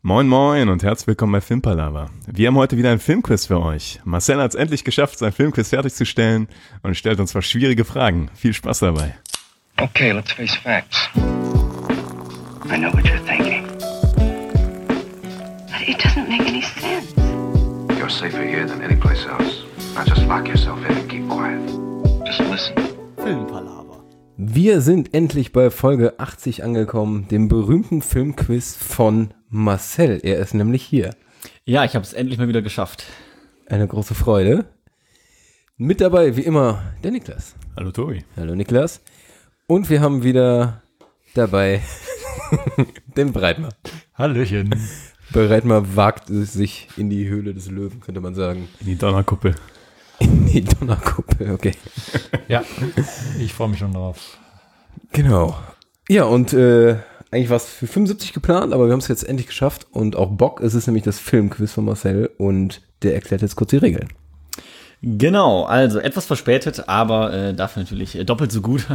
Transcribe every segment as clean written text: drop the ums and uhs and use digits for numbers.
Moin Moin und herzlich willkommen bei Filmpalava. Wir haben heute wieder ein Filmquiz für euch. Marcel hat es endlich geschafft, sein Filmquiz fertigzustellen und stellt uns zwar schwierige Fragen. Viel Spaß dabei. Okay, let's face facts. I know what you're thinking. But it doesn't make any sense. You're safer here than any place else. Now just lock yourself in and keep quiet. Just listen. Filmpalava. Wir sind endlich bei Folge 80 angekommen, dem berühmten Filmquiz von Marcel. Er ist nämlich hier. Ja, ich habe es endlich mal wieder geschafft. Eine große Freude. Mit dabei, wie immer, der Niklas. Hallo Tobi. Hallo Niklas. Und wir haben wieder dabei den Breitmer. Hallöchen. Breitmer wagt es sich in die Höhle des Löwen, könnte man sagen. In die Donnerkuppel. In die Donnerkuppel, okay. Ja, ich freue mich schon drauf. Genau. Ja, und eigentlich war es für 75 geplant, aber wir haben es jetzt endlich geschafft. Und auch Bock, es ist nämlich das Filmquiz von Marcel und der erklärt jetzt kurz die Regeln. Genau, also etwas verspätet, aber dafür natürlich doppelt so gut.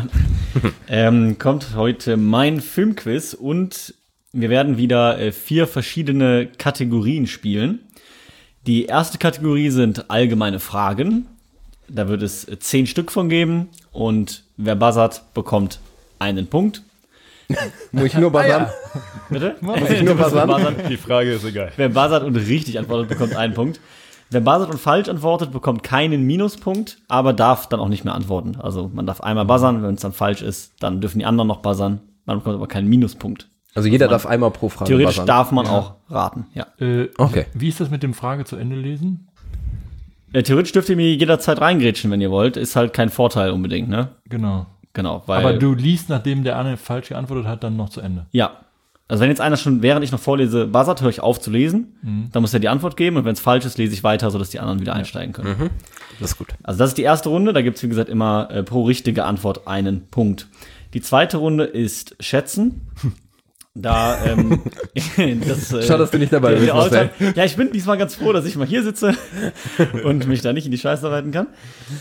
Kommt heute mein Filmquiz und wir werden wieder 4 verschiedene Kategorien spielen. Die erste Kategorie sind allgemeine Fragen. Da wird es 10 Stück von geben und wer buzzert, bekommt einen Punkt. Muss ich nur buzzern? Bitte? Muss ich nur buzzern? Die Frage ist egal. Wer buzzert und richtig antwortet, bekommt einen Punkt. Wer buzzert und falsch antwortet, bekommt keinen Minuspunkt, aber darf dann auch nicht mehr antworten. Also man darf einmal buzzern, wenn es dann falsch ist, dann dürfen die anderen noch buzzern. Man bekommt aber keinen Minuspunkt. Also jeder darf einmal pro Frage Theoretisch buzzern. darf man auch raten, ja. Okay. Wie ist das mit dem Frage zu Ende lesen? Theoretisch dürft ihr mir jederzeit reingrätschen, wenn ihr wollt. Ist halt kein Vorteil unbedingt, ne? Genau. Genau, weil... Aber du liest, nachdem der andere falsch geantwortet hat, dann noch zu Ende. Ja. Also wenn jetzt einer schon, während ich noch vorlese, buzzert, höre ich auf zu lesen. Dann muss er die Antwort geben und wenn es falsch ist, lese ich weiter, sodass die anderen wieder einsteigen können. Das ist gut. Also das ist die erste Runde. Da gibt es, wie gesagt, immer pro richtige Antwort einen Punkt. Die zweite Runde ist Schätzen. Da, Schade, dass du nicht dabei bist, Marcel. Ja, ich bin diesmal ganz froh, dass ich mal hier sitze und mich da nicht in die Scheiße reiten kann.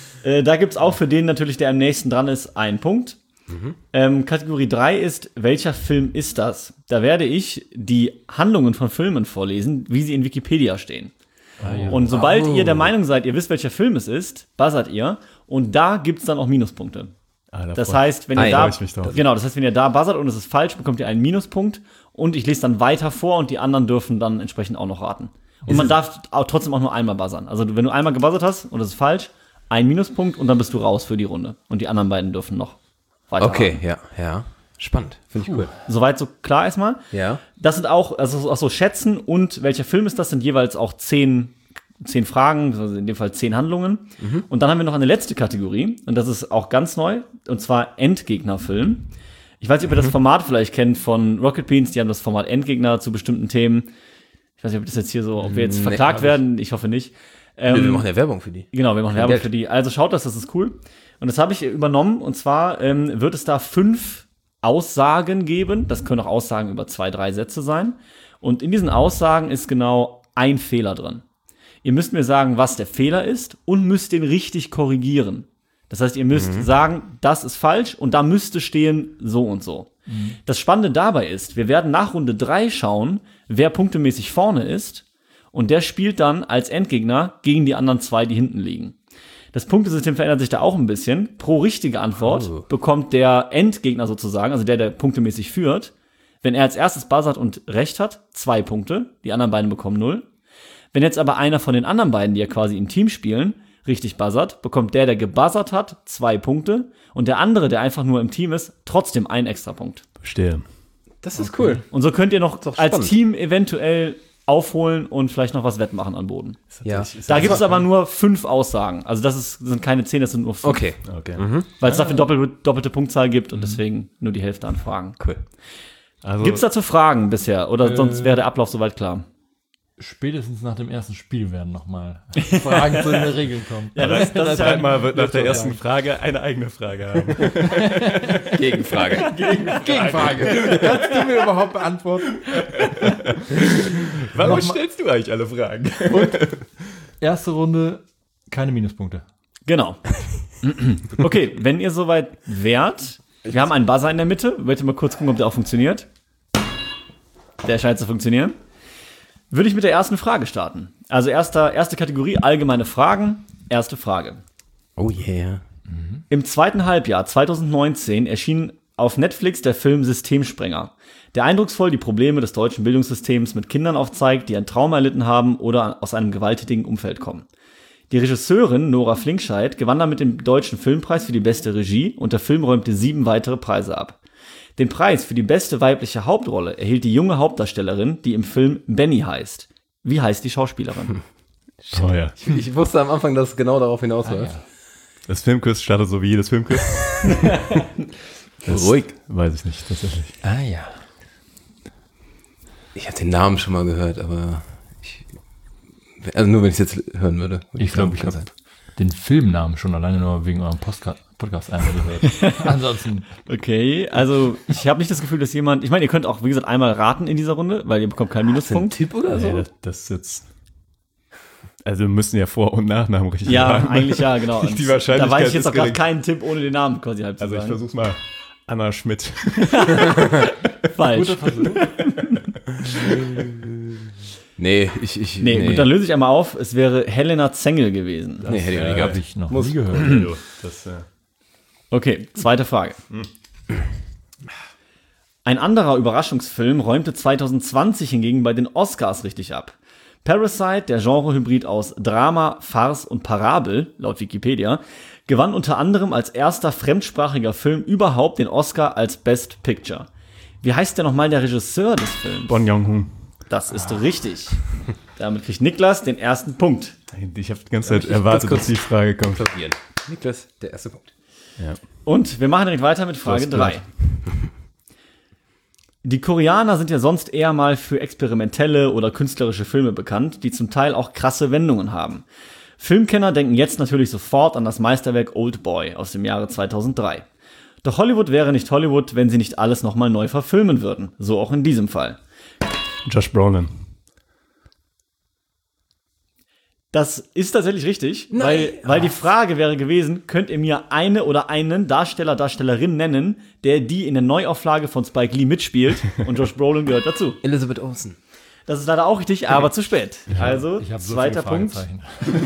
Da gibt's auch für den natürlich, der am nächsten dran ist, einen Punkt. Kategorie 3 ist, welcher Film ist das? Da werde ich die Handlungen von Filmen vorlesen, wie sie in Wikipedia stehen. Und sobald ihr der Meinung seid, ihr wisst, welcher Film es ist, buzzert ihr und da gibt's dann auch Minuspunkte. Das heißt, wenn ihr wenn ihr da buzzert und es ist falsch, bekommt ihr einen Minuspunkt und ich lese dann weiter vor und die anderen dürfen dann entsprechend auch noch raten. Und man darf trotzdem auch nur einmal buzzern. Also wenn du einmal gebuzzert hast und es ist falsch, ein Minuspunkt und dann bist du raus für die Runde. Und die anderen beiden dürfen noch weiter Okay, raten. ja. Spannend. Finde ich cool. Soweit so klar erstmal. Ja. Das sind auch so Schätzen und welcher Film ist das, sind jeweils auch 10 Fragen, also in dem Fall 10 Handlungen. Und dann haben wir noch eine letzte Kategorie und das ist auch ganz neu und zwar Endgegnerfilm. Ich weiß nicht, ob ihr das Format vielleicht kennt von Rocket Beans, die haben das Format Endgegner zu bestimmten Themen. Ich weiß nicht, ob das jetzt hier so, ob wir jetzt verklagt werden, ich hoffe nicht. Wir machen ja Werbung für die. Genau, wir machen Werbung für die. Also schaut das ist cool. Und das habe ich übernommen und zwar wird es da 5 Aussagen geben. Das können auch Aussagen über 2, 3 Sätze sein. Und in diesen Aussagen ist genau ein Fehler drin. Ihr müsst mir sagen, was der Fehler ist und müsst den richtig korrigieren. Das heißt, ihr müsst sagen, das ist falsch und da müsste stehen so und so. Das Spannende dabei ist, wir werden nach Runde 3 schauen, wer punktemäßig vorne ist und der spielt dann als Endgegner gegen die anderen 2, die hinten liegen. Das Punktesystem verändert sich da auch ein bisschen. Pro richtige Antwort bekommt der Endgegner sozusagen, also der punktemäßig führt, wenn er als erstes buzzert und recht hat, 2 Punkte, die anderen beiden bekommen 0. Wenn jetzt aber einer von den anderen beiden, die ja quasi im Team spielen, richtig buzzert, bekommt der gebuzzert hat, 2 Punkte und der andere, der einfach nur im Team ist, trotzdem einen extra Punkt. Verstehe. Das ist cool. Und so könnt ihr noch als spannend. Team eventuell aufholen und vielleicht noch was wettmachen an Boden. Ja. Da gibt es aber nur 5 Aussagen. Also das sind keine 10, das sind nur 5. Okay. Weil es dafür doppelte Punktzahl gibt und deswegen nur die Hälfte an Fragen. Cool. Also, Gibt es dazu Fragen bisher? Oder sonst wäre der Ablauf soweit klar? Spätestens nach dem ersten Spiel werden nochmal Fragen zu den Regeln kommen. Ja, das ist ja Breitmer wird nach der ersten Frage eine eigene Frage haben. Gegenfrage. Gegenfrage. Kannst du mir überhaupt beantworten? Warum stellst du eigentlich alle Fragen? Erste Runde, keine Minuspunkte. Genau. Okay, wenn ihr soweit wärt, wir haben einen Buzzer in der Mitte. Wollt ihr mal kurz gucken, ob der auch funktioniert? Der scheint zu funktionieren. Würde ich mit der ersten Frage starten. Also erste Kategorie, allgemeine Fragen. Erste Frage. Oh yeah. Im zweiten Halbjahr 2019 erschien auf Netflix der Film Systemsprenger, der eindrucksvoll die Probleme des deutschen Bildungssystems mit Kindern aufzeigt, die ein Trauma erlitten haben oder aus einem gewalttätigen Umfeld kommen. Die Regisseurin Nora Flinkscheid gewann damit den Deutschen Filmpreis für die beste Regie und der Film räumte 7 weitere Preise ab. Den Preis für die beste weibliche Hauptrolle erhielt die junge Hauptdarstellerin, die im Film Benny heißt. Wie heißt die Schauspielerin? Oh ja. Ich wusste am Anfang, dass es genau darauf hinausläuft. Das Filmquiz startet so wie jedes Filmquiz. Ruhig. Weiß ich nicht, tatsächlich. Ah ja. Ich habe den Namen schon mal gehört, aber also nur wenn ich es jetzt hören würde. Ich glaube, ich habe den Filmnamen schon alleine nur wegen eurem Podcast einmal gehört. Ansonsten. Okay, also ich habe nicht das Gefühl, dass jemand, ich meine, ihr könnt auch, wie gesagt, einmal raten in dieser Runde, weil ihr bekommt keinen Minuspunkt. Tipp oder so? Nee, das ist jetzt. Also wir müssen ja Vor- und Nachnamen richtig Ja, sagen. eigentlich ja, genau. Und Die Wahrscheinlichkeit da weiß ich jetzt ist auch gerade gering. keinen Tipp, ohne den Namen quasi halb zu Also ich sagen. versuch's mal. Anna Schmidt. Falsch. Guter Versuch. Nee, Nee, gut, dann löse ich einmal auf. Es wäre Helena Zengel gewesen. Nee, hätte ich nicht gehabt. Habe ich noch nie gehört. Das, Okay, zweite Frage. Ein anderer Überraschungsfilm räumte 2020 hingegen bei den Oscars richtig ab. Parasite, der Genrehybrid aus Drama, Farce und Parabel, laut Wikipedia, gewann unter anderem als erster fremdsprachiger Film überhaupt den Oscar als Best Picture. Wie heißt denn nochmal der Regisseur des Films? Bon Joon-ho. Das ist richtig. Damit kriegt Niklas den ersten Punkt. Ich habe die ganze Zeit erwartet, dass die Frage kommt. Applaudieren. Niklas, der erste Punkt. Ja. Und wir machen direkt weiter mit Frage Das 3. Die Koreaner sind ja sonst eher mal für experimentelle oder künstlerische Filme bekannt, die zum Teil auch krasse Wendungen haben. Filmkenner denken jetzt natürlich sofort an das Meisterwerk Oldboy aus dem Jahre 2003. Doch Hollywood wäre nicht Hollywood, wenn sie nicht alles nochmal neu verfilmen würden. So auch in diesem Fall. Josh Brolin. Das ist tatsächlich richtig, weil die Frage wäre gewesen, könnt ihr mir eine oder einen Darsteller, Darstellerin nennen, der die in der Neuauflage von Spike Lee mitspielt und Josh Brolin gehört dazu. Elizabeth Olsen. Das ist leider auch richtig, aber zu spät. Also, Ich habe so zweiter viele Punkt. Fragezeichen.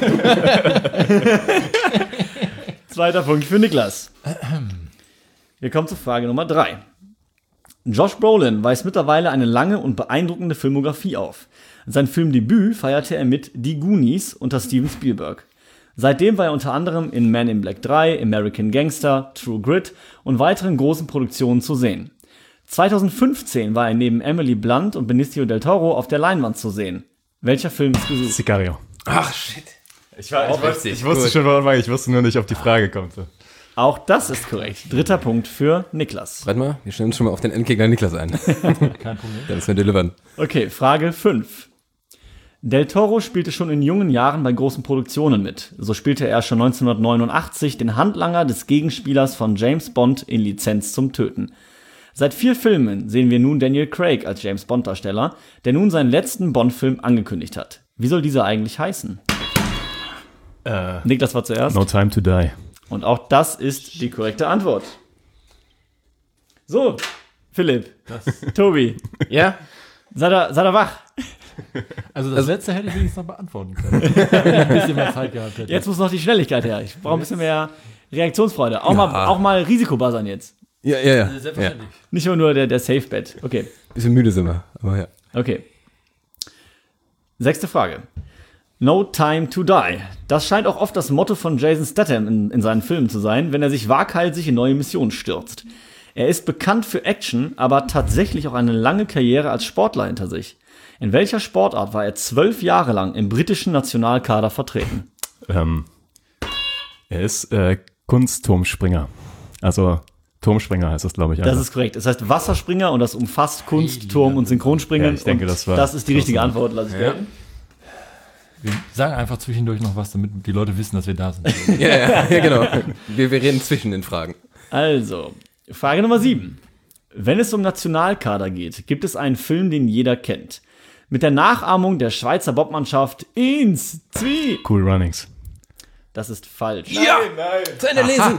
Zweiter Punkt für Niklas. Wir kommen zur Frage Nummer 3. Josh Brolin weist mittlerweile eine lange und beeindruckende Filmografie auf. Sein Filmdebüt feierte er mit Die Goonies unter Steven Spielberg. Seitdem war er unter anderem in Man in Black 3, American Gangster, True Grit und weiteren großen Produktionen zu sehen. 2015 war er neben Emily Blunt und Benicio del Toro auf der Leinwand zu sehen. Welcher Film ist gesucht? Sicario. Ach, shit. Ich wusste schon, woran war ich wusste nur nicht, ob die Frage kommt. Auch das ist korrekt. Dritter Punkt für Niklas. Warte mal, wir stellen uns schon mal auf den Endgegner Niklas ein. Kein Problem. Dann ist wir delivern. Okay, Frage 5. Del Toro spielte schon in jungen Jahren bei großen Produktionen mit. So spielte er schon 1989 den Handlanger des Gegenspielers von James Bond in Lizenz zum Töten. Seit 4 Filmen sehen wir nun Daniel Craig als James Bond-Darsteller, der nun seinen letzten Bond-Film angekündigt hat. Wie soll dieser eigentlich heißen? Niklas war zuerst. No Time to Die. Und auch das ist die korrekte Antwort. So, Philipp, Tobi, Ja? seid ihr wach? Also das letzte hätte ich wenigstens noch beantworten können. Wenn ich ein bisschen mehr Zeit gehabt hätte. Jetzt muss noch die Schnelligkeit her. Ich brauche ein bisschen mehr Reaktionsfreude. Auch mal Risikobuzzern jetzt. Ja. Selbstverständlich. Nicht immer nur der Safe-Bet. Okay, Bisschen müde sind wir, aber ja. okay. 6. Frage. No Time to Die. Das scheint auch oft das Motto von Jason Statham in seinen Filmen zu sein, wenn er sich waghalsig in neue Missionen stürzt. Er ist bekannt für Action, aber tatsächlich auch eine lange Karriere als Sportler hinter sich. In welcher Sportart war er 12 Jahre lang im britischen Nationalkader vertreten? Er ist Kunstturmspringer. Also Turmspringer heißt das, glaube ich. Das ist korrekt. Das heißt Wasserspringer und das umfasst Kunst, Turm und Synchronspringen. Ja, ich denke, und das war- das ist die richtige Antwort, lass ich gelten. Wir sagen einfach zwischendurch noch was, damit die Leute wissen, dass wir da sind. Ja, genau. Wir reden zwischen den Fragen. Also, Frage Nummer 7. Wenn es um Nationalkader geht, gibt es einen Film, den jeder kennt. Mit der Nachahmung der Schweizer Bobmannschaft ins Zwie. Cool Runnings. Das ist falsch. Ja! Zu Ende lesen!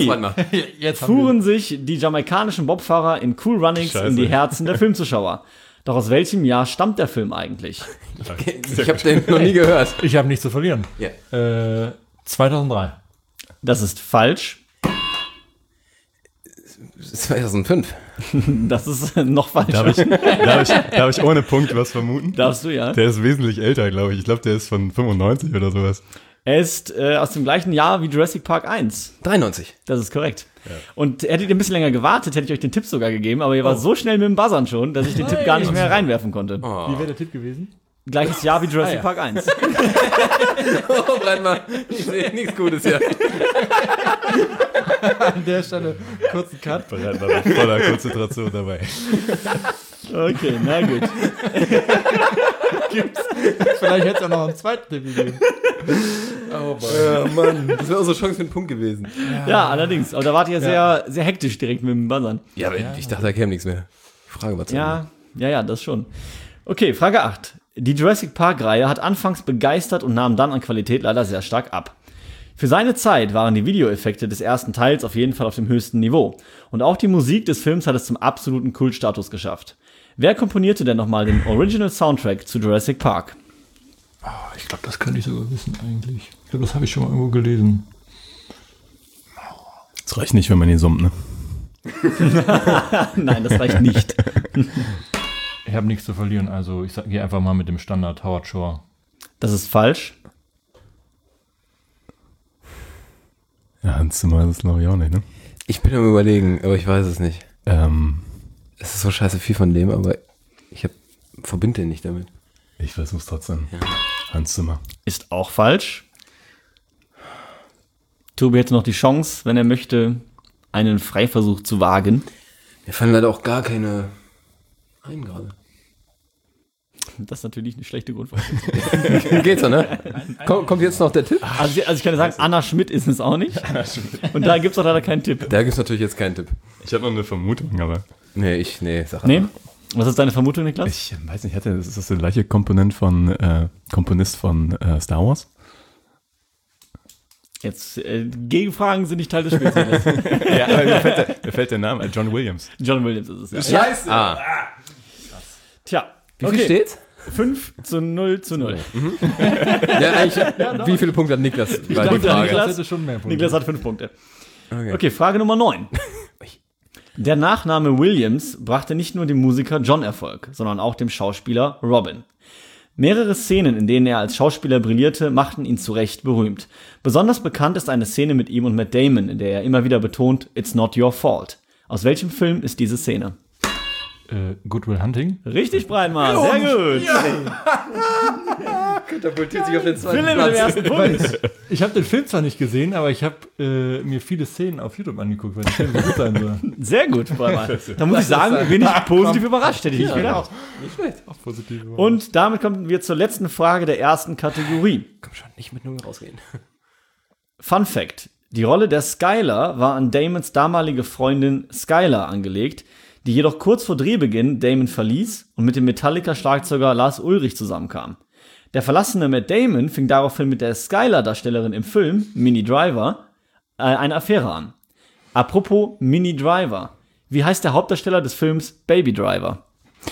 Jetzt Fuhren sich die jamaikanischen Bobfahrer in Cool Runnings Scheiße. in die Herzen der Filmzuschauer. Doch aus welchem Jahr stammt der Film eigentlich? Ich habe den noch nie gehört. Ich habe nichts zu verlieren. Ja. 2003. Das ist falsch. 2005. Das ist noch falsch. Darf ich ohne Punkt was vermuten? Darfst du, ja. Der ist wesentlich älter, glaube ich. Ich glaube, der ist von 95 oder sowas. Er ist aus dem gleichen Jahr wie Jurassic Park 1. 93. Das ist korrekt. Ja. Und hättet ihr ein bisschen länger gewartet, hätte ich euch den Tipp sogar gegeben, aber ihr wart so schnell mit dem Buzzern schon, dass ich den Tipp gar nicht mehr reinwerfen konnte. Wie wäre der Tipp gewesen? Gleiches Jahr wie Jurassic Park 1. Oh, bleib mal. Ich sehe nichts Gutes hier. An der Stelle kurzen Cut. Bereit war mit voller Konzentration dabei. Okay, na gut. Vielleicht hätte es auch noch einen zweiten Tipp gegeben. Oh Mann. Das wäre unsere Chance für einen Punkt gewesen. Ja, allerdings. Aber da wart ihr sehr, sehr hektisch direkt mit dem Buzzern. Ja, aber ich dachte, da käme nichts mehr. Die Frage war zu Ende. Ja, das schon. Okay, Frage 8. Die Jurassic Park-Reihe hat anfangs begeistert und nahm dann an Qualität leider sehr stark ab. Für seine Zeit waren die Videoeffekte des ersten Teils auf jeden Fall auf dem höchsten Niveau. Und auch die Musik des Films hat es zum absoluten Kultstatus geschafft. Wer komponierte denn nochmal den Original Soundtrack zu Jurassic Park? Ich glaube, das könnte ich sogar wissen eigentlich. Ich glaube, das habe ich schon mal irgendwo gelesen. Das reicht nicht, wenn man ihn summt, ne? Nein, das reicht nicht. Ich habe nichts zu verlieren, also ich gehe einfach mal mit dem Standard Howard Shore. Das ist falsch. Ja, Hans Zimmer ist es, glaube ich, auch nicht, ne? Ich bin am Überlegen, aber ich weiß es nicht. Es ist so scheiße viel von dem, aber ich verbinde den nicht damit. Ich versuch's trotzdem. Ja. Hans Zimmer. Ist auch falsch. Tobi hätte noch die Chance, wenn er möchte, einen Freiversuch zu wagen. Mir fallen leider auch gar keine ein gerade. Das ist natürlich eine schlechte Grundvoraussetzung. Geht's so, ne? Kommt jetzt noch der Tipp? Also ich kann sagen, Anna Schmidt ist es auch nicht. Und da gibt's auch leider keinen Tipp. Da gibt's natürlich jetzt keinen Tipp. Ich habe noch eine Vermutung, aber... Sag Nee? Was ist deine Vermutung, Niklas? Ich weiß nicht, ist das der gleiche Komponist von Star Wars? Jetzt, Gegenfragen sind nicht Teil des Spiels. Ja, aber mir fällt der Name, John Williams. John Williams ist es, ja. Scheiße! Tja. Wie viel steht's? 5:0. Ja, eigentlich, wie viele Punkte hat Niklas? War die Frage. Niklas hätte schon mehr Punkte. Niklas hat 5 Punkte. Okay, Frage Nummer 9. Der Nachname Williams brachte nicht nur dem Musiker John Erfolg, sondern auch dem Schauspieler Robin. Mehrere Szenen, in denen er als Schauspieler brillierte, machten ihn zu Recht berühmt. Besonders bekannt ist eine Szene mit ihm und Matt Damon, in der er immer wieder betont, "It's not your fault." Aus welchem Film ist diese Szene? Good Will Hunting. Richtig, Breinmar, sehr gut. Katapultiert sich auf den zweiten Philipp mit dem ersten Punkt. Ich habe den Film zwar nicht gesehen, aber ich habe mir viele Szenen auf YouTube angeguckt, weil der Film so gut sein soll. Sehr gut, Breinmar. Da muss ich sagen, bin ich positiv überrascht, hätte ich nicht gedacht. Nicht schlecht. Auch positiv. Und damit kommen wir zur letzten Frage der ersten Kategorie. Komm schon, nicht mit 0 rausgehen. Fun Fact: Die Rolle der Skylar war an Damons damalige Freundin Skylar angelegt, die jedoch kurz vor Drehbeginn Damon verließ und mit dem Metallica-Schlagzeuger Lars Ulrich zusammenkam. Der verlassene Matt Damon fing daraufhin mit der Skylar-Darstellerin im Film, Minnie Driver, eine Affäre an. Apropos Minnie Driver. Wie heißt der Hauptdarsteller des Films Baby Driver?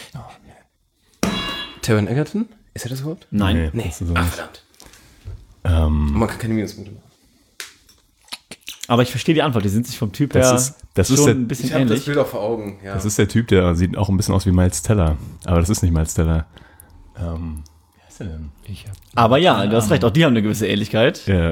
Taron Egerton? Ist er das überhaupt? Nein. Nee. Das ist so Ach, nicht. verdammt. Man kann keine Minuspunkte machen. Aber ich verstehe die Antwort, die sind sich vom Typ her das schon ist der- ein bisschen Ich habe das ähnlich. Bild auch vor Augen. Ja. Das ist der Typ, der sieht auch ein bisschen aus wie Miles Teller. Aber das ist nicht Miles Teller. Wie heißt der denn? Aber ja, du hast recht, auch die haben eine gewisse Ähnlichkeit. Der,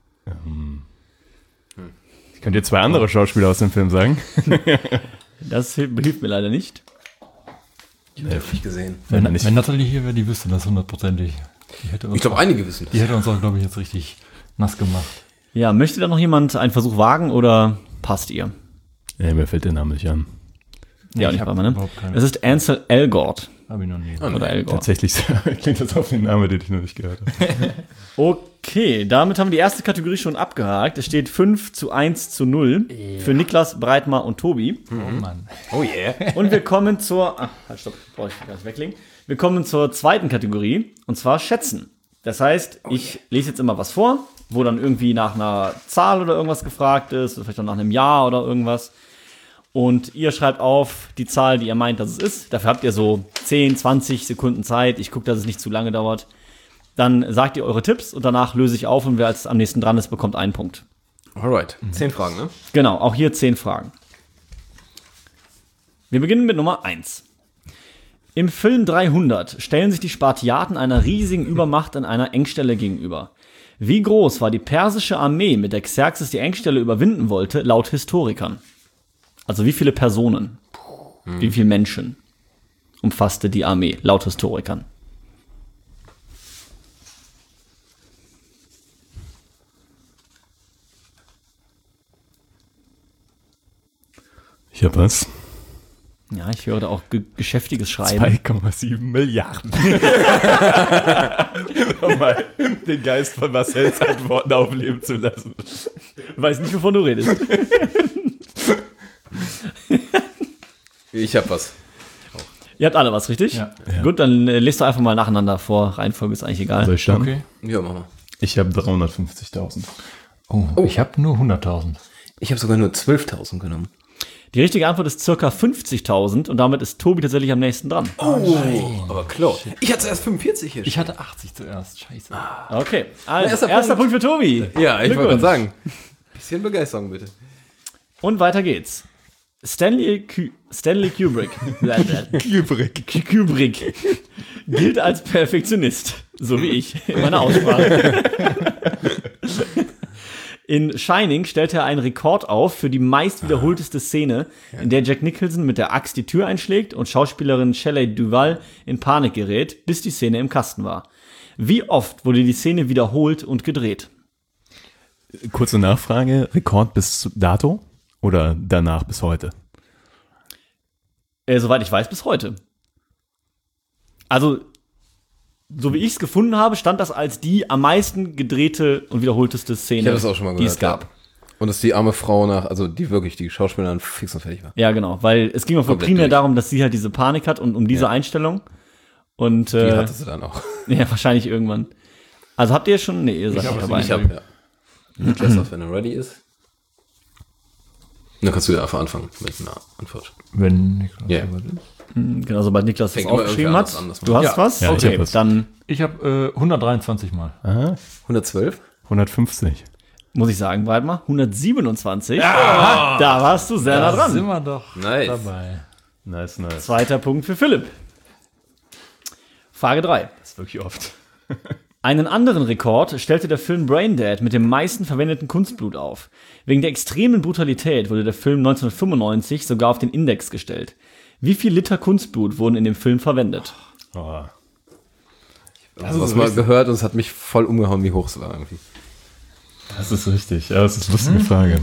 ich könnte dir 2 andere Schauspieler aus dem Film sagen. Das hilft mir leider nicht. Ich habe nicht gesehen. Wenn er nicht- Wenn Natalie hier wäre, die wüsste das hundertprozentig. Die hätte uns Ich glaube, einige wissen die das. hätte uns auch, glaube ich, jetzt richtig nass gemacht. Ja, möchte da noch jemand einen Versuch wagen oder passt ihr? Ja, mir fällt der Name nicht an. Ja, ich nicht hab mal, ne? überhaupt keine. Es ist Ansel Elgort. Habe ich noch nie. Oder Elgort. Tatsächlich klingt das auf den Namen, den ich noch nicht gehört habe. Okay, damit haben wir die erste Kategorie schon abgehakt. Es steht 5:1:0 für Niklas, Breitmar und Tobi. Oh Mann. Oh yeah. Und wir kommen zur... halt, stopp, brauche ich gar nicht weglegen. Wir kommen zur zweiten Kategorie, und zwar Schätzen. Das heißt, ich lese jetzt immer was vor, wo dann irgendwie nach einer Zahl oder irgendwas gefragt ist, oder vielleicht auch nach einem Jahr oder irgendwas. Und ihr schreibt auf die Zahl, die ihr meint, dass es ist. Dafür habt ihr so 10, 20 Sekunden Zeit. Ich gucke, dass es nicht zu lange dauert. Dann sagt ihr eure Tipps und danach löse ich auf und wer als am nächsten dran ist, bekommt einen Punkt. Alright. 10 Fragen, ne? Genau, auch hier 10 Fragen. Wir beginnen mit Nummer 1. Im Film 300 stellen sich die Spartiaten einer riesigen Übermacht an einer Engstelle gegenüber. Wie groß war die persische Armee, mit der Xerxes die Engstelle überwinden wollte, laut Historikern? Also wie viele Personen, wie viele Menschen umfasste die Armee, laut Historikern? Ich hab was. Ja, ich höre da auch geschäftiges Schreiben. 2,7 Milliarden. Um mal den Geist von Marcells Antworten aufleben zu lassen. Weiß nicht, wovon du redest. Ich hab was. Ihr habt alle was, richtig? Ja. Gut, dann lest du einfach mal nacheinander vor. Reihenfolge ist eigentlich egal. Soll ich starten? Okay. Ja, mach mal. Ich habe 350.000. Oh, ich habe nur 100.000. Ich habe sogar nur 12.000 genommen. Die richtige Antwort ist circa 50.000 und damit ist Tobi tatsächlich am nächsten dran. Aber klar. Ich hatte erst 45 hier. Ich hatte 80 zuerst. Scheiße. Okay, also Erster erster Punkt. Punkt für Tobi. Ja, ich wollte Glückwunsch. gerade sagen. Bisschen Begeisterung, bitte. Und weiter geht's. Stanley Kubrick. Kubrick gilt als Perfektionist, so wie ich in meiner Aussprache. In Shining stellte er einen Rekord auf für die meist wiederholteste Szene, in der Jack Nicholson mit der Axt die Tür einschlägt und Schauspielerin Shelley Duvall in Panik gerät, bis die Szene im Kasten war. Wie oft wurde die Szene wiederholt und gedreht? Kurze Nachfrage. Rekord bis dato oder danach bis heute? Soweit ich weiß, bis heute. Also, so wie ich es gefunden habe, stand das als die am meisten gedrehte und wiederholteste Szene, Ich habe das auch schon mal die gehört. es gab. Ja. Und dass die arme Frau also die Schauspielerin fix und fertig war. Ja, genau, weil es ging auch Komplett primär durch. darum, dass sie halt diese Panik hat und um diese Einstellung. Und Die hatte sie dann auch. ja, wahrscheinlich irgendwann. Also habt ihr schon? Nee, ihr seid nicht dabei. Ich habe, ja. Niklas, wenn er ready ist. Dann kannst du ja einfach anfangen mit einer Antwort. Wenn Niklas Ja. soweit ist. Genau, sobald Niklas das Fängt immer aufgeschrieben irgendwie hat. anders an, Du hast Ja. was? Ja, ich okay, hab was. dann Ich habe 123 Mal. Aha, 112? 150. muss ich sagen, warte mal, 127. Da warst du sehr nah Da sind dran. wir doch Nice. dabei. Nice, nice. Zweiter Punkt für Philipp. Frage 3. Das ist wirklich oft. Einen anderen Rekord stellte der Film Braindead mit dem meisten verwendeten Kunstblut auf. Wegen der extremen Brutalität wurde der Film 1995 sogar auf den Index gestellt. Wie viel Liter Kunstblut wurden in dem Film verwendet? Oh. Ich habe was mal gehört und es hat mich voll umgehauen, wie hoch es war irgendwie. Das ist richtig. Ja, das ist eine lustige Frage.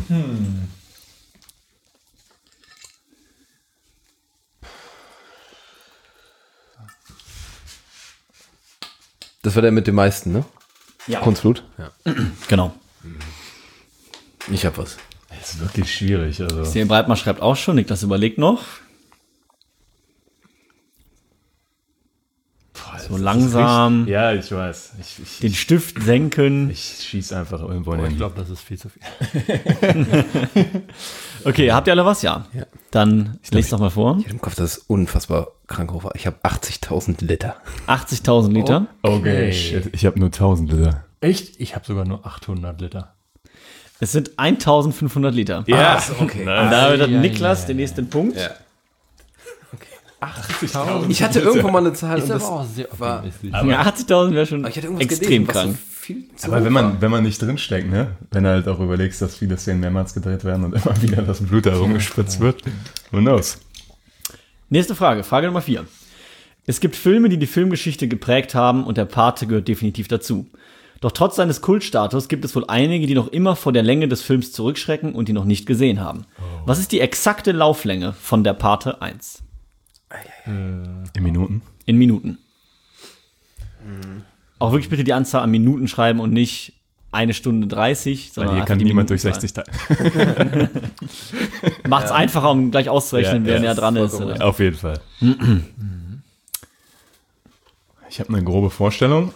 Das war der mit dem meisten, ne? Ja. Kunstblut? Ja. Genau. Ich hab was. Das ist wirklich schwierig. Also. Der Breitmar schreibt auch schon, Niklas überlegt noch. So langsam Ja, ich weiß. den Stift senken. Ich schieße einfach irgendwo Ich hin. glaube, das ist viel zu viel. Okay, habt ihr alle was? Ja. Ja. Dann lest doch mal vor. Ich hatte im Kopf, dass es unfassbar krank hoch war. Ich habe 80.000 Liter. 80.000 Liter. Okay, shit. Ich habe nur 1000 Liter. Echt? Ich habe sogar nur 800 Liter. Es sind 1.500 Liter. Ja, okay. Und damit hat Ja, Niklas ja, den nächsten Punkt. Ja. 80.000? Ich hatte irgendwo mal eine Zahl Ist und aber das auch sehr war- optimistisch. Ja, 80.000 wäre schon aber ich hatte irgendwas extrem gelesen, was so krank. viel zu Aber hoch wenn war. man nicht drinsteckt, ne? Wenn du halt auch überlegst, dass viele Szenen mehrmals gedreht werden und immer wieder das Blut herumgespritzt wird. Who knows? Nächste Frage, Frage Nummer 4. Es gibt Filme, die die Filmgeschichte geprägt haben und der Pate gehört definitiv dazu. Doch trotz seines Kultstatus gibt es wohl einige, die noch immer vor der Länge des Films zurückschrecken und die noch nicht gesehen haben. Was ist die exakte Lauflänge von der Pate 1? In Minuten? In Minuten. Auch wirklich bitte die Anzahl an Minuten schreiben und nicht 1 Stunde 30, Weil sondern hier einfach kann die niemand durch Minutenzahl. 60 teilen. Macht es einfacher, um gleich auszurechnen, Ja, wer ja, näher dran ist. vollkommen Oder? Auf jeden Fall. Ich habe eine grobe Vorstellung.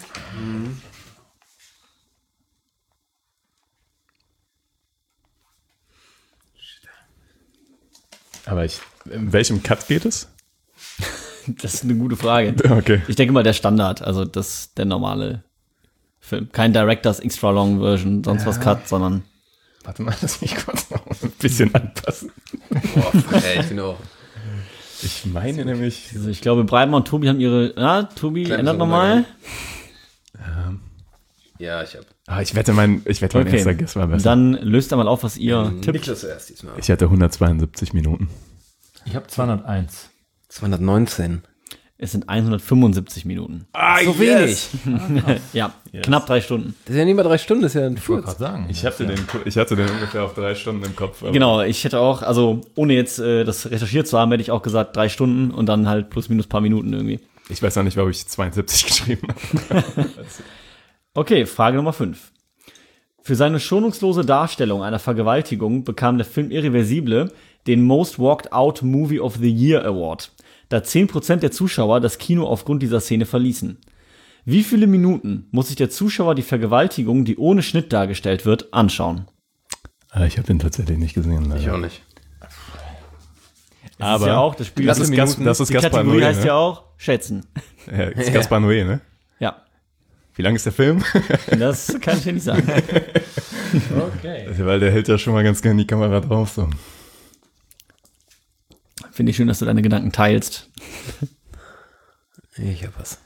Aber in welchem Cut geht es? Das ist eine gute Frage. Okay. Ich denke mal der Standard, also der normale Film. Kein Director's Extra Long Version, sonst was Cut, sondern Warte mal, lass mich kurz noch ein bisschen anpassen. Boah, ich bin auch. Ich meine nämlich... also ich glaube, Breitmann und Tobi haben ihre, Tobi, Kleine ändert Runde. nochmal. Ja, ich habe. ich wette, mein erster Guess war besser. Dann löst einmal auf, was ihr tippt. Niklas zuerst diesmal. Ich hatte 172 Minuten. Ich habe 201. 219. Es sind 175 Minuten. So wenig. Ja, knapp 3 Stunden. Das ist ja nicht mal 3 Stunden, das ist ja ein Ich wollte Furz. gerade sagen. Ich hatte den ungefähr auf 3 Stunden im Kopf. aber- Genau, ich hätte auch, also ohne jetzt das recherchiert zu haben, hätte ich auch gesagt 3 Stunden und dann halt plus minus paar Minuten irgendwie. Ich weiß auch nicht, warum ich 72 geschrieben habe. Okay, Frage Nummer 5. Für seine schonungslose Darstellung einer Vergewaltigung bekam der Film Irreversible den Most Walked Out Movie of the Year Award, da 10% der Zuschauer das Kino aufgrund dieser Szene verließen. Wie viele Minuten muss sich der Zuschauer die Vergewaltigung, die ohne Schnitt dargestellt wird, anschauen? Ich habe den tatsächlich nicht gesehen. Leider. Ich auch nicht. Das ist ja auch das Spiel. das ist Minuten. Das ist die Gaspar Kategorie Noé, heißt ne? ja auch Schätzen. Ja, das ist Gaspar Noé, ne? Ja, Wie lang ist der Film? das kann ich dir nicht sagen. Okay. Weil der hält ja schon mal ganz gerne die Kamera drauf. So. Finde ich schön, dass du deine Gedanken teilst. Ich hab was.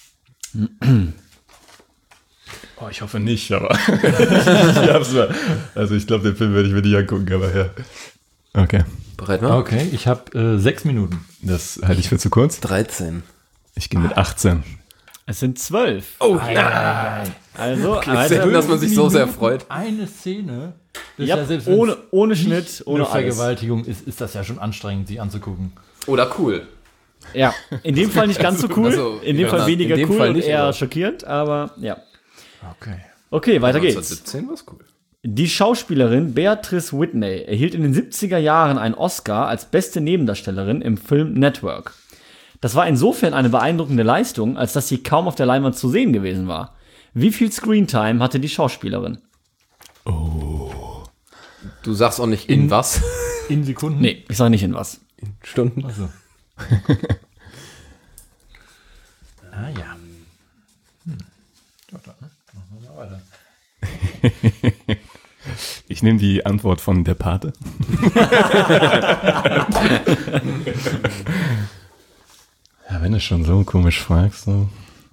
Oh, ich hoffe nicht, aber ich hab's mal. Also ich glaube, den Film werde ich mir nicht angucken, aber ja. Okay. Bereit, mal? Okay, ich habe 6 Minuten. Das halte ich für zu kurz. 13. Ich gehe mit 18. Es sind 12. Oh, ja. Also, Sehr gut, dass man sich so sehr freut. Eine Szene. Das ja, ist ja selbst wenn's ohne Schnitt, ohne eine alles. Vergewaltigung ist das ja schon anstrengend, sie anzugucken. Oder cool. Ja, in dem Fall nicht ganz so cool. Also, in dem ja, Fall weniger in dem cool Fall und nicht, eher aber- schockierend, aber ja. Okay. Okay, weiter geht's. 1917 war's cool. Die Schauspielerin Beatrice Whitney erhielt in den 70er Jahren einen Oscar als beste Nebendarstellerin im Film Network. Das war insofern eine beeindruckende Leistung, als dass sie kaum auf der Leinwand zu sehen gewesen war. Wie viel Screentime hatte die Schauspielerin? Du sagst auch nicht in was? In Sekunden? Nee, ich sage nicht in was. Stunden. Also. Ah ja. Machen wir mal weiter. Ich nehme die Antwort von der Pate. Ja, wenn du schon so komisch fragst, so.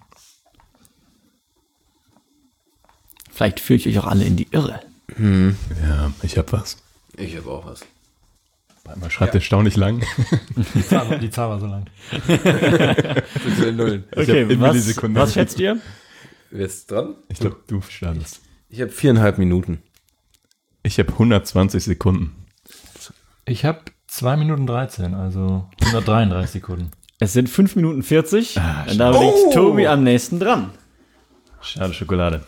Vielleicht führe ich euch auch alle in die Irre. Ja, ich hab was. Ich habe auch was. Man schreibt erstaunlich lang. Die Zahl war so lang. Nullen. Okay, hab in was Millisekunden. schätzt ihr? Wer ist dran? Ich glaube, du startest. Ich habe 4,5 Minuten. Ich habe 120 Sekunden. Ich habe 2 Minuten 13, also 133 Sekunden. Es sind 5 Minuten 40. Und da liegt Tobi am nächsten dran. Schade Schokolade.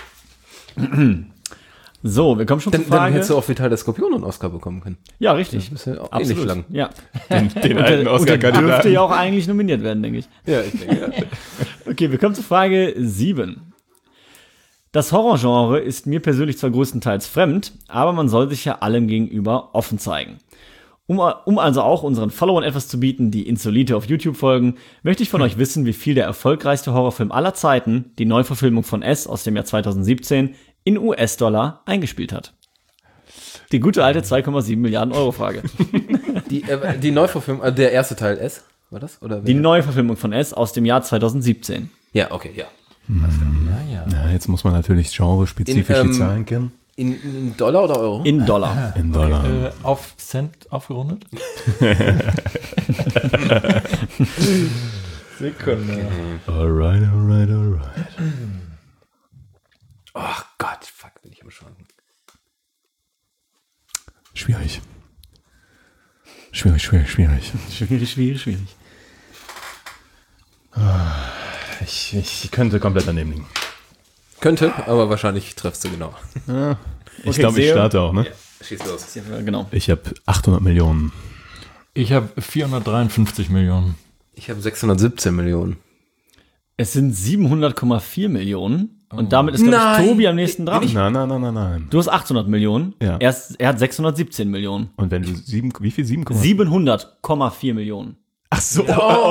So, wir kommen schon zur Dann Frage. hättest du auch Vital der Skorpion einen Oscar bekommen können. Ja, richtig. Das ist ja auch Absolut. ähnlich lang. Ja. Den alten Und der dürfte Oscar-Kandidaten. ja auch eigentlich nominiert werden, denke ich. Ja, ich denke, ja. Okay, wir kommen zu Frage 7. Das Horrorgenre ist mir persönlich zwar größtenteils fremd, aber man soll sich ja allem gegenüber offen zeigen. Um also auch unseren Followern etwas zu bieten, die Insolite auf YouTube folgen, möchte ich von euch wissen, wie viel der erfolgreichste Horrorfilm aller Zeiten, die Neuverfilmung von S aus dem Jahr 2017, in US-Dollar eingespielt hat. Die gute alte 2,7 Milliarden Euro Frage. Die Neuverfilmung, der erste Teil S, war das? Oder Die Neuverfilmung von S aus dem Jahr 2017. ja, okay, ja. Naja. Ja, jetzt muss man natürlich genre-spezifische In, Zahlen kennen. In Dollar oder Euro? In Dollar. In Dollar. Auf Cent aufgerundet? Sekunde. Alright. Oh Gott, fuck, bin ich am Schwanken. Schwierig. Schwierig. Ich könnte komplett daneben liegen. Könnte, aber wahrscheinlich treffst du genau. Ich glaube, ich sehe- starte auch, ne? Schieß los. Genau. Ich habe 800 Millionen. Ich habe 453 Millionen. Ich habe 617 Millionen. Es sind 700,4 Millionen. Und damit ist, glaube ich, Tobi am nächsten dran. Nein. Du hast 800 Millionen. Ja. Er hat 617 Millionen. Und wenn du wie viel? 700,4 Millionen. Ach so.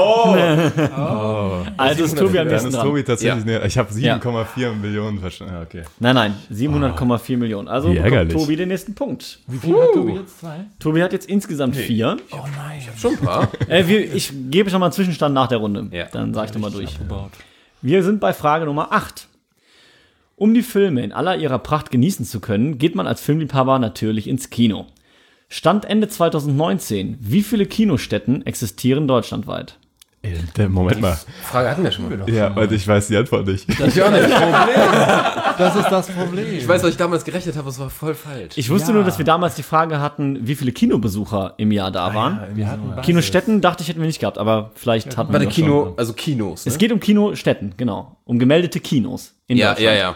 Also ist Tobi am Dann nächsten ist dran. Tobi tatsächlich näher. Ich habe 7,4 Millionen verstanden. Ja, okay. Nein, 700,4 Millionen. Also Wie bekommt ärgerlich. Tobi den nächsten Punkt. Wie viel hat Tobi jetzt? 2? Tobi hat jetzt insgesamt 4. Oh nein. Schon ein paar. Ich gebe schon mal einen Zwischenstand nach der Runde. Ja. Dann sag ich doch mal durch. Gebaut. Wir sind bei Frage Nummer 8. Um die Filme in aller ihrer Pracht genießen zu können, geht man als Filmliebhaber natürlich ins Kino. Stand Ende 2019. Wie viele Kinostätten existieren deutschlandweit? Moment mal. Frage hatten wir schon mal. Ja, und ich weiß die Antwort nicht. Das ist auch nicht das Problem. Das ist das Problem. Ich weiß, was ich damals gerechnet habe, es war voll falsch. Ich wusste nur, dass wir damals die Frage hatten, wie viele Kinobesucher im Jahr da waren. Wir hatten Kinostätten dachte ich, hätten wir nicht gehabt, aber vielleicht hatten wir Warte, das Kino, schon. also Kinos. Ne? Es geht um Kinostätten, genau. Um gemeldete Kinos in Deutschland. Ja.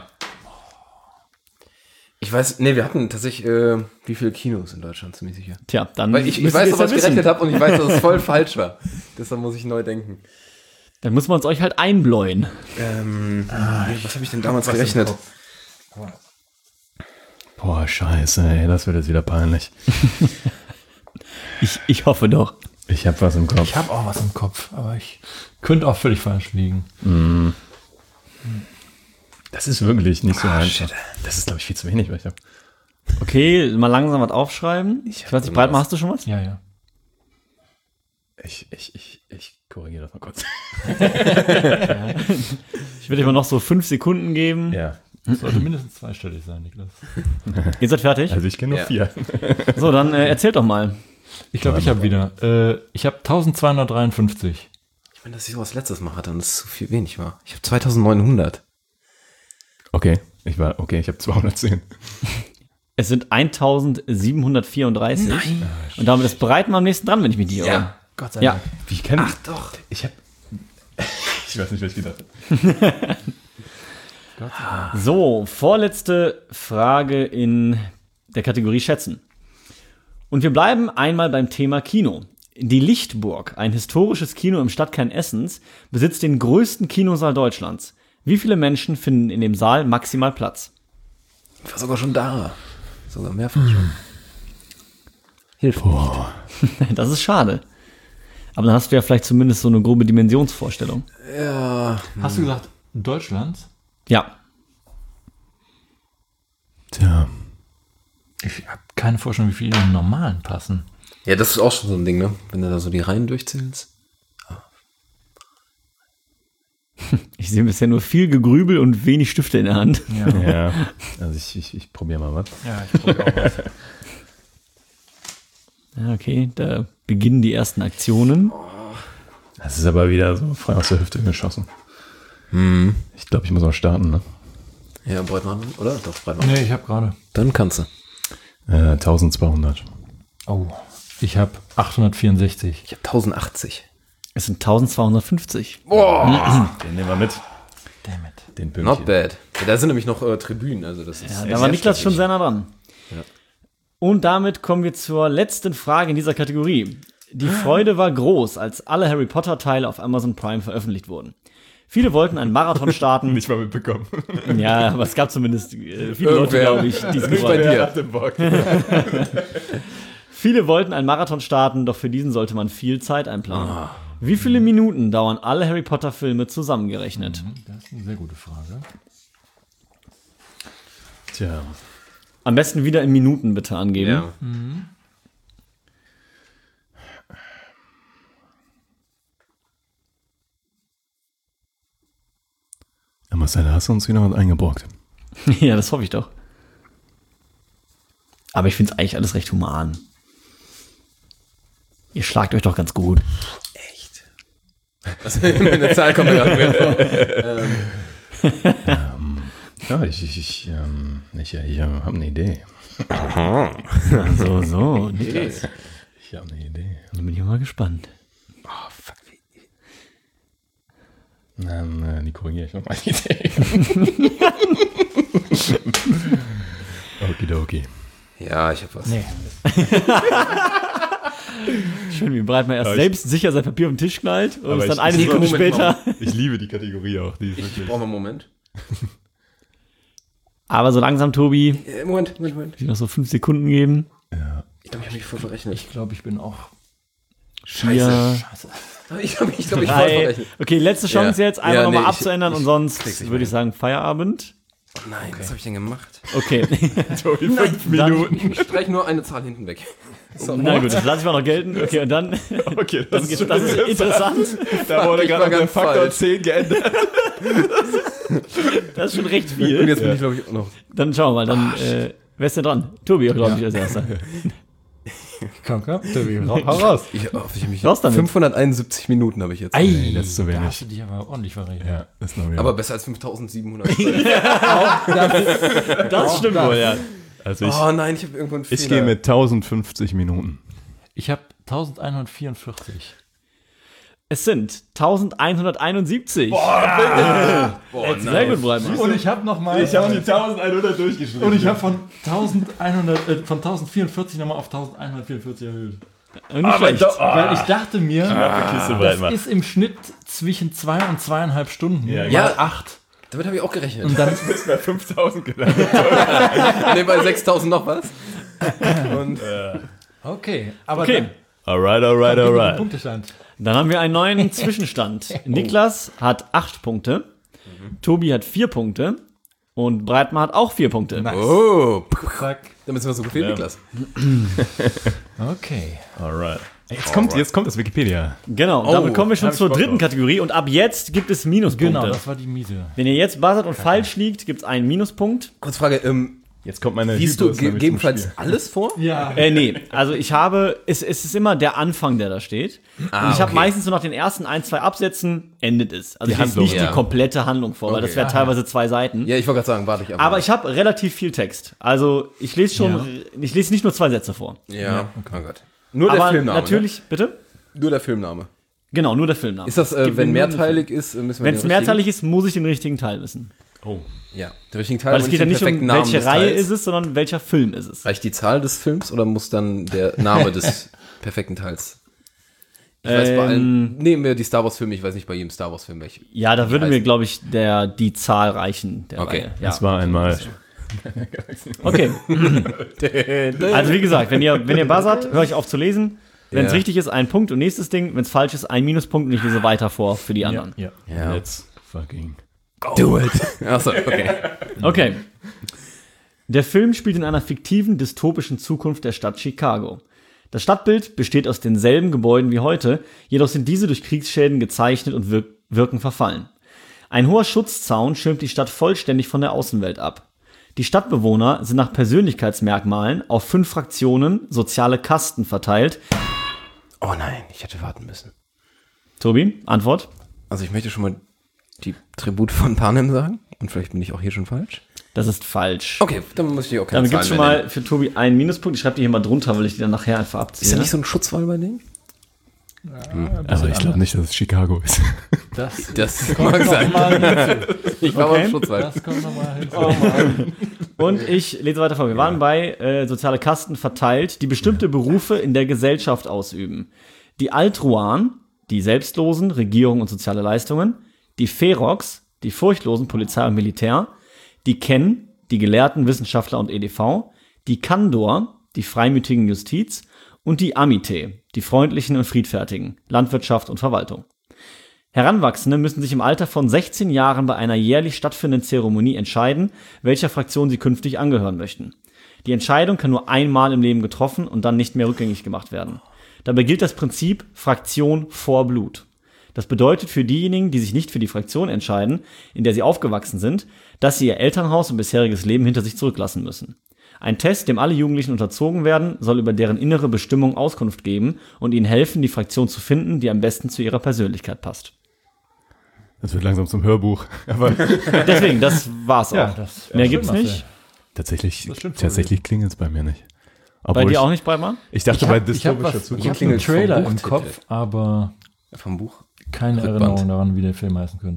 Ich weiß, wir hatten tatsächlich, wie viele Kinos in Deutschland, ziemlich sicher. Tja, dann Weil ich müsst ihr weiß es noch, was ja ich wissen. gerechnet habe und ich weiß, dass es voll falsch war. Deshalb muss ich neu denken. Dann muss man es euch halt einbläuen. Was habe ich denn damals gerechnet? Boah, scheiße, ey, das wird jetzt wieder peinlich. Ich hoffe doch. Ich habe was im Kopf. Ich habe auch was im Kopf, aber ich könnte auch völlig falsch liegen. Das ist wirklich nicht so einfach. Das ist, glaube ich, viel zu wenig, was ich habe. Okay, mal langsam was aufschreibe. Ich weiß nicht, Breitmann, hast du schon was? Ja. Ich korrigiere das mal kurz. Ich würde dir mal noch so 5 Sekunden geben. Ja. Das sollte mindestens zweistellig sein, Niklas. Ihr seid fertig? Also ich kenne nur Ja. 4. So, dann erzählt doch mal. Ich glaube, ich habe wieder. Ich habe 1253. Ich meine, dass ich sowas letztes Mal hatte und es zu viel wenig war. Ich habe 2900. Okay, ich habe 210. Es sind 1734. Und damit ist Breitmann am nächsten dran, wenn ich mich nicht irre. Ja. Gott sei Ja. Dank. Wie kann Ach doch. ich habe ich weiß nicht, was ich gedacht habe. So, vorletzte Frage in der Kategorie Schätzen. Und wir bleiben einmal beim Thema Kino. Die Lichtburg, ein historisches Kino im Stadtkern Essens, besitzt den größten Kinosaal Deutschlands. Wie viele Menschen finden in dem Saal maximal Platz? Ich war sogar schon da. Sogar mehrfach schon. Hilfe. Das ist schade. Aber dann hast du ja vielleicht zumindest so eine grobe Dimensionsvorstellung. Ja. Hast du gesagt Deutschlands? Ja. Tja. Ich habe keine Vorstellung, wie viele im Normalen passen. Ja, das ist auch schon so ein Ding, ne? Wenn du da so die Reihen durchzählst. Ich sehe bisher nur viel Gegrübel und wenig Stifte in der Hand. Ja. Also ich probiere mal was. Ja, ich probiere auch was. Ja, okay, da beginnen die ersten Aktionen. Das ist aber wieder so frei aus der Hüfte geschossen. Ich glaube, ich muss auch starten, ne? Ja, Breitmann, oder? Doch, Breitmann. Nee, ich habe gerade. Dann kannst du. 1200. Oh, ich habe 864. Ich habe 1080. Es sind 1250. Den nehmen wir mit. Damn it. Den Pünktchen. Not bad. Ja, da sind nämlich noch Tribünen, also das ist. Ja, da war Niklas schon sehr nah dran. Ja. Und damit kommen wir zur letzten Frage in dieser Kategorie. Die Freude war groß, als alle Harry Potter Teile auf Amazon Prime veröffentlicht wurden. Viele wollten einen Marathon starten. Nicht mal mitbekommen. Ja, aber es gab zumindest viele Leute, glaube ich, die es Nicht bei gewollt dir. haben. Viele wollten einen Marathon starten, doch für diesen sollte man viel Zeit einplanen. Wie viele Minuten dauern alle Harry Potter Filme zusammengerechnet? Das ist eine sehr gute Frage. Tja. Am besten wieder in Minuten bitte angeben. Ja. Ja, Marcel, hast du uns wieder was eingebrockt? Ja, das hoffe ich doch. Aber ich finde es eigentlich alles recht human. Ihr schlagt euch doch ganz gut. Echt? Also, eine Zahl kommt mir gerade wieder. Ja, ich habe eine Idee. So, Niklas. Ich habe eine Idee. Dann bin ich mal gespannt. Oh, fuck. Die korrigiere ich nochmal die Idee. Okidoki. Ja, ich habe was. Nee. Schön, wie Breitmann erst Aber selbst sicher sein Papier auf den Tisch knallt und Aber es dann ich- eine ich- Sekunde Moment später. Ich liebe die Kategorie auch. Die ist wirklich. Brauchen wir einen Moment. Aber so langsam, Tobi, Moment. ich noch so 5 Sekunden geben. Ich glaube, ich habe mich voll verrechnet. Ich glaube, ich bin auch. Scheiße. Ich glaube, ich voll 3. verrechnet. Okay, letzte Chance Ja. jetzt, einmal Ja, nochmal nee, abzuändern ich und sonst krieg's nicht würde ich mehr sagen Feierabend. Nein, was habe ich denn gemacht? Okay. Tobi, 5 Minuten. Ich streich nur eine Zahl hinten weg. Na gut, das lasse ich mal noch gelten. Okay, und dann, Okay, das ist interessant. Da wurde ich war gerade der ganz Faktor falsch. 10 geändert. Das ist schon recht Und viel. jetzt bin ich, glaube ich, auch noch. Dann schauen wir mal, dann, wer ist denn dran? Tobi, glaube ich, als erster. Komm, Tobi, hau raus. Ich hab mich Raus damit. 571 Minuten habe ich jetzt. Nee, das ist zu Da wenig. hast du dich aber ordentlich verrechnet. Ja, das ist noch mehr. Aber besser als 5700. Das stimmt wohl, ja. Also ich, Oh nein, ich habe irgendwo einen Fehler. ich gehe mit 1050 Minuten. Ich habe 1144. Es sind 1171. Boah, Sehr gut, Breitmann. Und ich habe nochmal. die 1100 durchgeschrieben. Und ich habe von 1044 nochmal auf 1144 erhöht. Nicht schlecht. Weil ich dachte mir, Kiste das ist im Schnitt zwischen 2 und 2,5 Stunden. Ja, Ja. 8. Damit habe ich auch gerechnet. Und dann bist bei 5000 gelandet. Nee, bei 6000 noch was. Und okay, aber Okay, Alright. Punktestand. dann haben wir einen neuen Zwischenstand. Niklas hat 8 Punkte, Tobi hat 4 Punkte und Breitmann hat auch 4 Punkte. oh, Zack. damit sind wir so gefehlt, Niklas. Okay. Alright. Jetzt kommt das Wikipedia. Genau, Oh, damit kommen wir schon hab ich zur Bock dritten drauf. Kategorie und ab jetzt gibt es Minuspunkte. Genau, das war die miese. Wenn ihr jetzt buzzert und falsch liegt, gibt es einen Minuspunkt. Kurz Frage, Jetzt kommt meine liest du Hybris nämlich zum gegebenenfalls Spiel. alles vor? Ja. Nee, also es ist immer der Anfang, der da steht. Und ich habe okay. meistens so nach den ersten 1, 2 Absätzen endet es. Also Die ich lese Handlung, nicht ja. die komplette Handlung vor, weil das wäre teilweise 2 Seiten. Ja, ich wollte gerade sagen, warte ich ab. Aber ich habe relativ viel Text. Also ich lese schon, ich lese nicht nur 2 Sätze vor. Ja, oh Gott. Nur der Aber Filmname. natürlich, bitte? Ne? Nur der Filmname. Genau, nur der Filmname. Ist das, Gib wenn mir nur mehrteilig ist, müssen wir Wenn es den mehrteilig ist, muss ich den richtigen Teil wissen. Oh. Ja, den richtigen Teil. Weil es und geht ja den nicht um, perfekten Namen welche des Reihe Teils. ist es, sondern welcher Film ist es. Reicht die Zahl des Films oder muss dann der Name des perfekten Teils? Ich weiß bei allen. Nehmen wir die Star Wars Filme, ich weiß nicht bei jedem Star Wars Film welche. Ja, da würde heißt- mir, glaube ich, die Zahl reichen. Der Okay. Reihe. Ja. Das war einmal. Okay. Also wie gesagt, wenn ihr buzzert, höre ich auf zu lesen. Wenn es Ja. richtig ist, ein Punkt und nächstes Ding. Wenn es falsch ist, ein Minuspunkt und ich lese weiter vor für die anderen. Ja. Ja. Let's fucking. Do it. Achso, okay. Okay. Der Film spielt in einer fiktiven, dystopischen Zukunft der Stadt Chicago. Das Stadtbild besteht aus denselben Gebäuden wie heute, jedoch sind diese durch Kriegsschäden gezeichnet und wirken verfallen. Ein hoher Schutzzaun schirmt die Stadt vollständig von der Außenwelt ab. Die Stadtbewohner sind nach Persönlichkeitsmerkmalen auf 5 Fraktionen, soziale Kasten verteilt. Oh nein, ich hätte warten müssen. Tobi, Antwort? Also ich möchte schon mal die Tribute von Panem sagen. Und vielleicht bin ich auch hier schon falsch. Das ist falsch. Okay, dann muss ich dir auch keine Dann gibt es Zahlen schon mehr mal für Tobi einen Minuspunkt. Ich schreibe die hier mal drunter, weil ich die dann nachher einfach abziehe. Ist da nicht so ein Schutzwall bei denen? Aber ich glaube nicht, dass es Chicago ist. Das mag sein. Ich war Okay. beim Schutzwall. Das kommt nochmal hin. Und ich lese weiter vor. Wir waren bei soziale Kasten verteilt, die bestimmte Berufe in der Gesellschaft ausüben. Die Altruan, die Selbstlosen, Regierung und soziale Leistungen. Die Ferox, die Furchtlosen, Polizei und Militär. Die Ken, die Gelehrten, Wissenschaftler und EDV. Die Kandor, die freimütigen Justiz. Und die Amite, die Freundlichen und Friedfertigen, Landwirtschaft und Verwaltung. Heranwachsende müssen sich im Alter von 16 Jahren bei einer jährlich stattfindenden Zeremonie entscheiden, welcher Fraktion sie künftig angehören möchten. Die Entscheidung kann nur einmal im Leben getroffen und dann nicht mehr rückgängig gemacht werden. Dabei gilt das Prinzip Fraktion vor Blut. Das bedeutet für diejenigen, die sich nicht für die Fraktion entscheiden, in der sie aufgewachsen sind, dass sie ihr Elternhaus und bisheriges Leben hinter sich zurücklassen müssen. Ein Test, dem alle Jugendlichen unterzogen werden, soll über deren innere Bestimmung Auskunft geben und ihnen helfen, die Fraktion zu finden, die am besten zu ihrer Persönlichkeit passt. Das wird langsam zum Hörbuch. Aber Deswegen, das war's auch. Ja, das Mehr stimmt, gibt's Marcel. nicht. tatsächlich klingelt es bei mir nicht. Bei Obwohl dir auch nicht, Breitmann? Ich dachte bei dystopischer Ich Zukunft. habe einen klingelt vom Trailer im Buchtitel. Kopf, aber Vom Buch. keine Rückband. Erinnerung daran, wie der Film heißen könnte.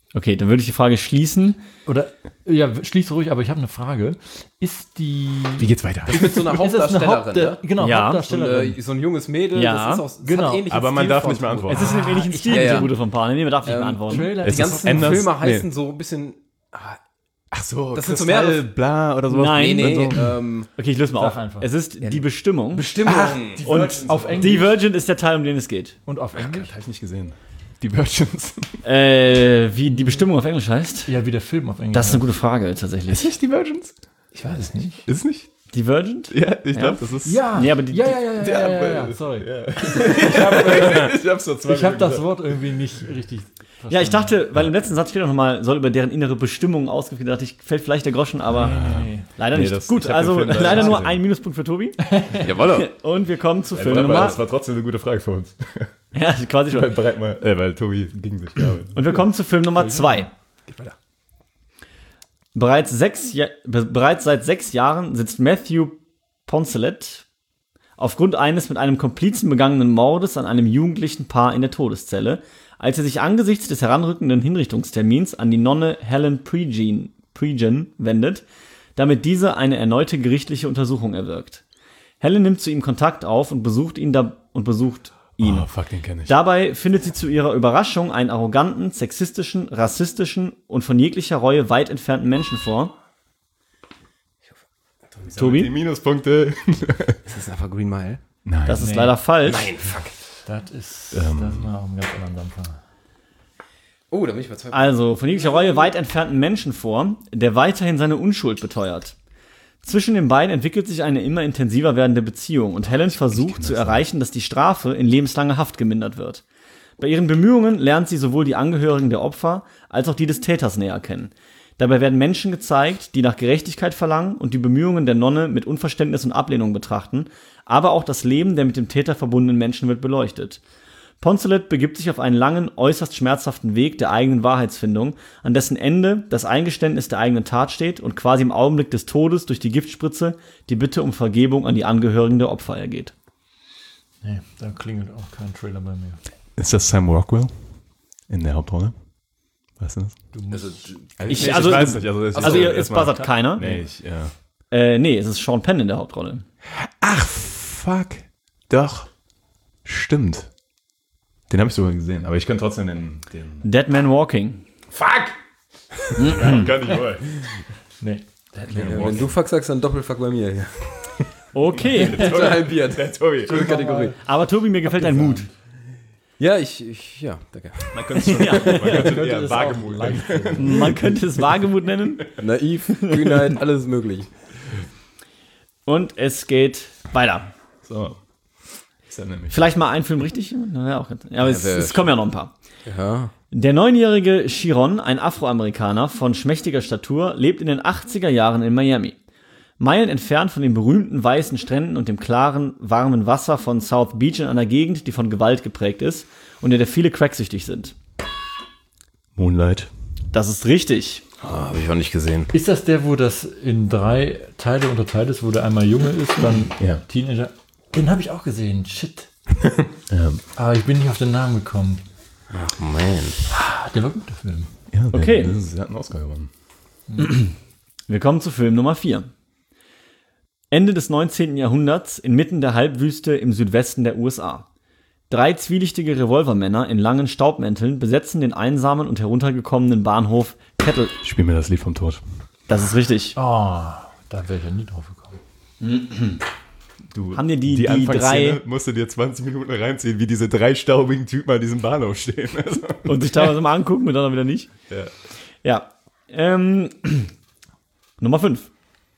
Okay, dann würde ich die Frage schließen. Oder, ja, schließ ruhig, aber ich habe eine Frage. Ist die... Wie geht's weiter? Mit so einer Ist das eine Hauptdarstellerin, ne? Genau, Ja. Hauptdarstellerin. So ein junges Mädel, Ja, das ist auch, das genau. hat ähnlichen Aber man Stil darf von nicht mehr Tribute. antworten. Es ist in dem ähnlichen Stil, ja, die ja. Tribute von Panem. Nee, man darf nicht mehr antworten. Trailer Die ist ganzen anders- Filme nee. heißen so ein bisschen... Ach so, Das sind so Kristall, mehrere- bla oder sowas. Nein. Nee, Okay, ich löse mal Sag auf. einfach. Es ist die Bestimmung. Bestimmung. Und auf Englisch. Divergent ist der Teil, um den es geht. Und auf Englisch? Das habe ich nicht gesehen. Divergence. Wie die Bestimmung auf Englisch heißt? Ja, wie der Film auf Englisch. Das ist eine gute Frage, tatsächlich. nicht Divergence? Ich weiß es nicht. Ist es nicht? Divergent? Ja, ich glaube, das ist... Ja, Nee, aber die- ja, sorry. Ich hab's so zwei Ich habe Minuten das gesagt. Wort irgendwie nicht richtig verstanden. Ja, ich dachte, weil im letzten Satz steht noch mal, soll über deren innere Bestimmung ausgeführt. Da dachte ich, fällt vielleicht der Groschen, aber leider nicht. das- Gut, ich hab also den Film leider leider nur nicht ein Minuspunkt für Tobi. Jawohl. Und wir kommen zu Film Das Nummer. war trotzdem eine gute Frage für uns. Ja, quasi schon. Weil Tobi gegen sich gab. Und wir kommen zu Film Nummer 2. Bereits seit 6 Jahren sitzt Matthew Poncelet aufgrund eines mit einem Komplizen begangenen Mordes an einem jugendlichen Paar in der Todeszelle, als er sich angesichts des heranrückenden Hinrichtungstermins an die Nonne Helen Prejean wendet, damit diese eine erneute gerichtliche Untersuchung erwirkt. Helen nimmt zu ihm Kontakt auf und besucht ihn. Oh, fuck, den kenne ich. Dabei findet sie zu ihrer Überraschung einen arroganten, sexistischen, rassistischen und von jeglicher Reue weit entfernten Menschen vor. Die Tobi, Minuspunkte. Ist das einfach Green Mile? Nein. das ist leider falsch. Fuck. Das ist mal auf einem ganz anderen Dampfer. Oh, da bin ich bei 2. Also von jeglicher Reue weit entfernten Menschen vor, der weiterhin seine Unschuld beteuert. Zwischen den beiden entwickelt sich eine immer intensiver werdende Beziehung und Helen versucht zu erreichen, dass die Strafe in lebenslange Haft gemindert wird. Bei ihren Bemühungen lernt sie sowohl die Angehörigen der Opfer als auch die des Täters näher kennen. Dabei werden Menschen gezeigt, die nach Gerechtigkeit verlangen und die Bemühungen der Nonne mit Unverständnis und Ablehnung betrachten, aber auch das Leben der mit dem Täter verbundenen Menschen wird beleuchtet. Poncelet begibt sich auf einen langen, äußerst schmerzhaften Weg der eigenen Wahrheitsfindung, an dessen Ende das Eingeständnis der eigenen Tat steht und quasi im Augenblick des Todes durch die Giftspritze die Bitte um Vergebung an die Angehörigen der Opfer ergeht. Nee, da klingelt auch kein Trailer bei mir. Ist das Sam Rockwell in der Hauptrolle? Weißt du das? Ich weiß nicht. Also jetzt buzzert keiner. Nee, ja. Nee, es ist Sean Penn in der Hauptrolle. Ach, fuck. Doch. Stimmt. Den habe ich sogar gesehen, aber ich kann trotzdem den Dead Man Walking. Fuck! Ja, kann ich wohl. Nee. Wenn du Fuck sagst, dann Doppelfuck bei mir. Ja. Okay, Halbiert. Der Tobi. Kategorie. aber Tobi, mir gefällt dein Mut. Ja, ja, danke. Man könnte es schon eher es Wagemut auch nennen. Man könnte es Wagemut nennen. Naiv, Kühnheit, alles möglich. Und es geht weiter. So. Ist ja nämlich. Vielleicht mal ein Film richtig? Ja, auch ganz, ja, aber es kommen ja noch ein paar. Ja. Der 9-jährige Chiron, ein Afroamerikaner von schmächtiger Statur, lebt in den 80er Jahren in Miami. Meilen entfernt von den berühmten weißen Stränden und dem klaren, warmen Wasser von South Beach in einer Gegend, die von Gewalt geprägt ist und in der viele cracksüchtig sind. Moonlight. Das ist richtig. Habe ich auch nicht gesehen. Ist das der, wo das in 3 Teile unterteilt ist, wo der einmal Junge ist, dann Teenager? Den habe ich auch gesehen. Shit. Aber ich bin nicht auf den Namen gekommen. Ach, man. Der war gut, der Film. Ja, Okay. Sie hat einen Oscar gewonnen. Wir kommen zu Film Nummer 4. Ende des 19. Jahrhunderts inmitten der Halbwüste im Südwesten der USA. 3 zwielichtige Revolvermänner in langen Staubmänteln besetzen den einsamen und heruntergekommenen Bahnhof Kettle. Spiel mir das Lied vom Tod. Das ist richtig. Oh, da wäre ich ja nie drauf gekommen. Du, Haben dir die Anfangsszene drei- musst du dir 20 Minuten reinziehen, wie diese 3 staubigen Typen an diesem Bahnhof stehen. Also, Und sich teilweise mal angucken und dann wieder nicht. Ja. Nummer 5.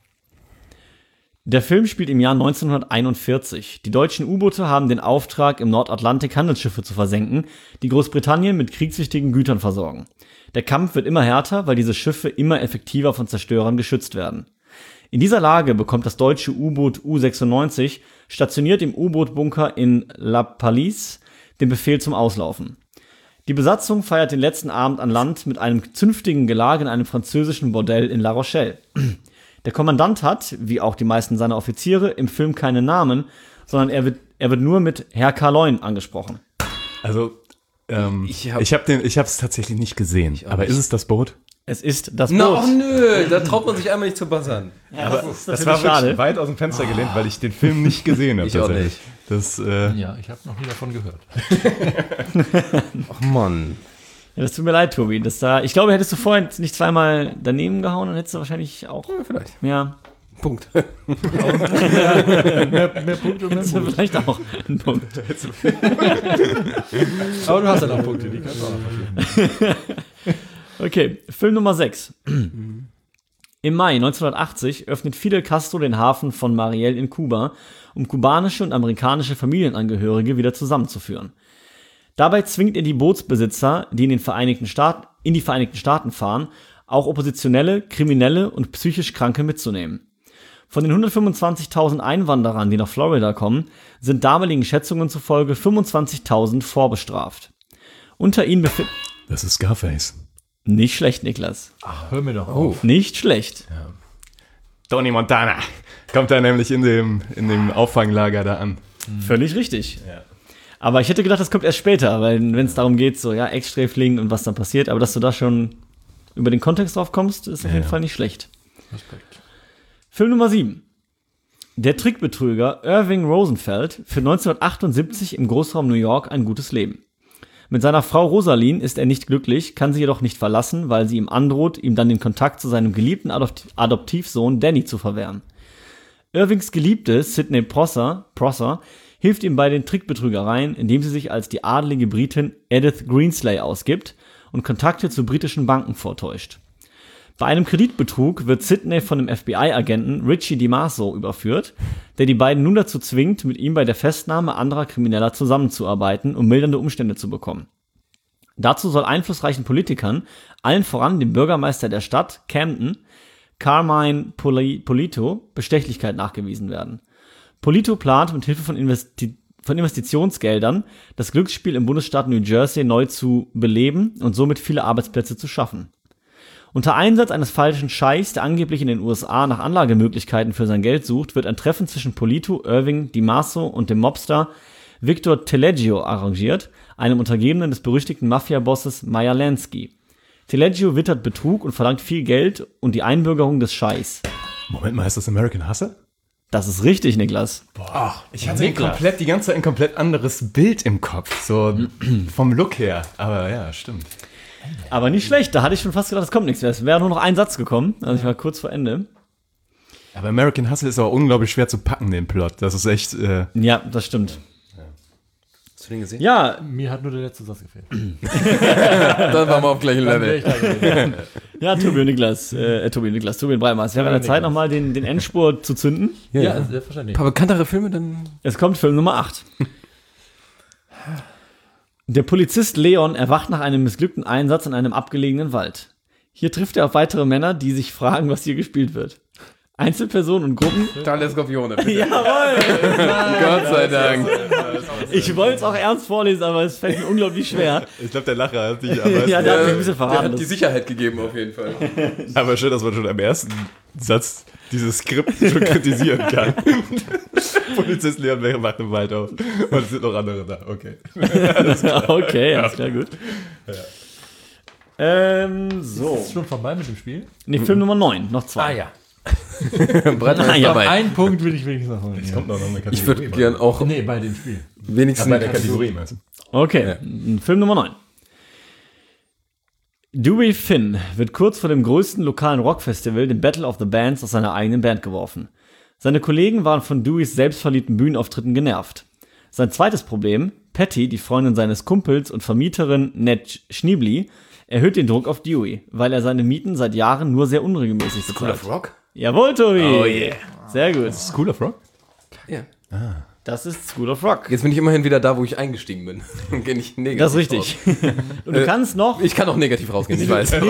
Der Film spielt im Jahr 1941. Die deutschen U-Boote haben den Auftrag, im Nordatlantik Handelsschiffe zu versenken, die Großbritannien mit kriegswichtigen Gütern versorgen. Der Kampf wird immer härter, weil diese Schiffe immer effektiver von Zerstörern geschützt werden. In dieser Lage bekommt das deutsche U-Boot U-96, stationiert im U-Boot-Bunker in La Palisse, den Befehl zum Auslaufen. Die Besatzung feiert den letzten Abend an Land mit einem zünftigen Gelage in einem französischen Bordell in La Rochelle. Der Kommandant hat, wie auch die meisten seiner Offiziere, im Film keinen Namen, sondern er wird nur mit Herr Carloin angesprochen. also Ich habe es tatsächlich nicht gesehen. Aber ist es das Boot? Es ist das Boot. Na, oh nö, da traut man sich einmal nicht zu buzzern. Ja, das ist Das natürlich war schade. wirklich weit aus dem Fenster gelehnt, weil ich den Film nicht gesehen habe. Ich auch tatsächlich. nicht. Das, Ja, ich habe noch nie davon gehört. Ach Mann. Ja, das tut mir leid, Tobi. Ich glaube, hättest du vorhin nicht zweimal daneben gehauen, dann hättest du wahrscheinlich auch. Ja, vielleicht. Ja, Punkt. Mehr Punkte und mehr hättest du Punkte. vielleicht auch einen Punkt. Aber du hast ja noch Punkte, die kannst du auch noch verlieren. Okay, Film Nummer 6. Im Mai 1980 öffnet Fidel Castro den Hafen von Mariel in Kuba, um kubanische und amerikanische Familienangehörige wieder zusammenzuführen. Dabei zwingt er die Bootsbesitzer, die in die Vereinigten Staaten fahren, auch Oppositionelle, Kriminelle und psychisch Kranke mitzunehmen. Von den 125.000 Einwanderern, die nach Florida kommen, sind damaligen Schätzungen zufolge 25.000 vorbestraft. Unter ihnen befinden... das ist Scarface. Nicht schlecht, Niklas. Ach, hör mir doch auf. Nicht schlecht. Tony Montana kommt da nämlich in dem Auffanglager da an. Völlig richtig. Aber ich hätte gedacht, das kommt erst später, weil wenn es darum geht, so, ja, Ex-Sträfling und was dann passiert, aber dass du da schon über den Kontext drauf kommst, ist auf jeden Fall nicht schlecht. Respekt. Film Nummer 7. Der Trickbetrüger Irving Rosenfeld führt 1978 im Großraum New York ein gutes Leben. Mit seiner Frau Rosaline ist er nicht glücklich, kann sie jedoch nicht verlassen, weil sie ihm androht, ihm dann den Kontakt zu seinem geliebten Adoptivsohn Danny zu verwehren. Irvings Geliebte Sidney Prosser hilft ihm bei den Trickbetrügereien, indem sie sich als die adelige Britin Edith Greensley ausgibt und Kontakte zu britischen Banken vortäuscht. Bei einem Kreditbetrug wird Sidney von dem FBI-Agenten Richie DiMaso überführt, der die beiden nun dazu zwingt, mit ihm bei der Festnahme anderer Krimineller zusammenzuarbeiten, um mildernde Umstände zu bekommen. Dazu soll einflussreichen Politikern, allen voran dem Bürgermeister der Stadt, Camden, Carmine Polito, Bestechlichkeit nachgewiesen werden. Polito plant, mit Hilfe von Investitionsgeldern das Glücksspiel im Bundesstaat New Jersey neu zu beleben und somit viele Arbeitsplätze zu schaffen. Unter Einsatz eines falschen Scheichs, der angeblich in den USA nach Anlagemöglichkeiten für sein Geld sucht, wird ein Treffen zwischen Polito, Irving, DiMaso und dem Mobster Victor Teleggio arrangiert, einem Untergebenen des berüchtigten Mafia-Bosses Meyer Lansky. Teleggio wittert Betrug und verlangt viel Geld und die Einbürgerung des Scheichs. Moment mal, heißt das American Hustle? Das ist richtig, Niklas. Ich hatte die ganze Zeit ein komplett anderes Bild im Kopf, so vom Look her. Aber ja, stimmt. Aber nicht schlecht, da hatte ich schon fast gedacht, es kommt nichts mehr. Es wäre nur noch ein Satz gekommen, also ich war kurz vor Ende. Aber American Hustle ist auch unglaublich schwer zu packen, den Plot. Das ist echt... Ja, das stimmt. Hast du den gesehen? Ja, Mir hat nur der letzte Satz gefehlt. Dann waren wir auf gleichem Level. ja, Tobi und Niklas, Tobi und Breimer. Es wäre an der Zeit, nochmal den Endspurt zu zünden. Ja, selbstverständlich. Ein paar bekanntere Filme dann. Es kommt Film Nummer 8. Der Polizist Leon erwacht nach einem missglückten Einsatz in einem abgelegenen Wald. Hier trifft er auf weitere Männer, die sich fragen, was hier gespielt wird. Einzelpersonen und Gruppen. Tal Skorpione. Jawohl! Gott sei Dank. Ich wollte es auch ernst vorlesen, aber es fällt mir unglaublich schwer. Ich glaube, der Lacher hat dich aber... Ja, der hat mich ein bisschen Der verraten. hat die Sicherheit gegeben auf jeden Fall. aber schön, dass man schon am ersten Satz dieses Skript schon kritisieren kann. Polizist Leon macht im Wald auf. Und es sind noch andere da. Okay. Okay, alles klar, gut. So. Ist es schon vorbei mit dem Spiel? Nee, Film Nummer 9, noch 2. ja. Ja. Ein Punkt will ich wenigstens noch holen. Es kommt noch eine Kategorie. Ich würde gern auch Nee, bei dem Spiel. wenigstens. bei der Kategorie, meinst du? Okay, Film Nummer 9. Dewey Finn wird kurz vor dem größten lokalen Rockfestival, dem Battle of the Bands, aus seiner eigenen Band geworfen. Seine Kollegen waren von Deweys selbstverliebten Bühnenauftritten genervt. Sein zweites Problem, Patty, die Freundin seines Kumpels und Vermieterin Ned Schneebly, erhöht den Druck auf Dewey, weil er seine Mieten seit Jahren nur sehr unregelmäßig bezahlt. School of Rock? Jawohl, Tobi! Oh yeah. Sehr gut. School of Rock? Ja. Das ist School of Rock. Jetzt bin ich immerhin wieder da, wo ich eingestiegen bin. Und gehe nicht negativ Das ist richtig. Und du kannst noch Ich kann auch negativ rausgehen, ich weiß.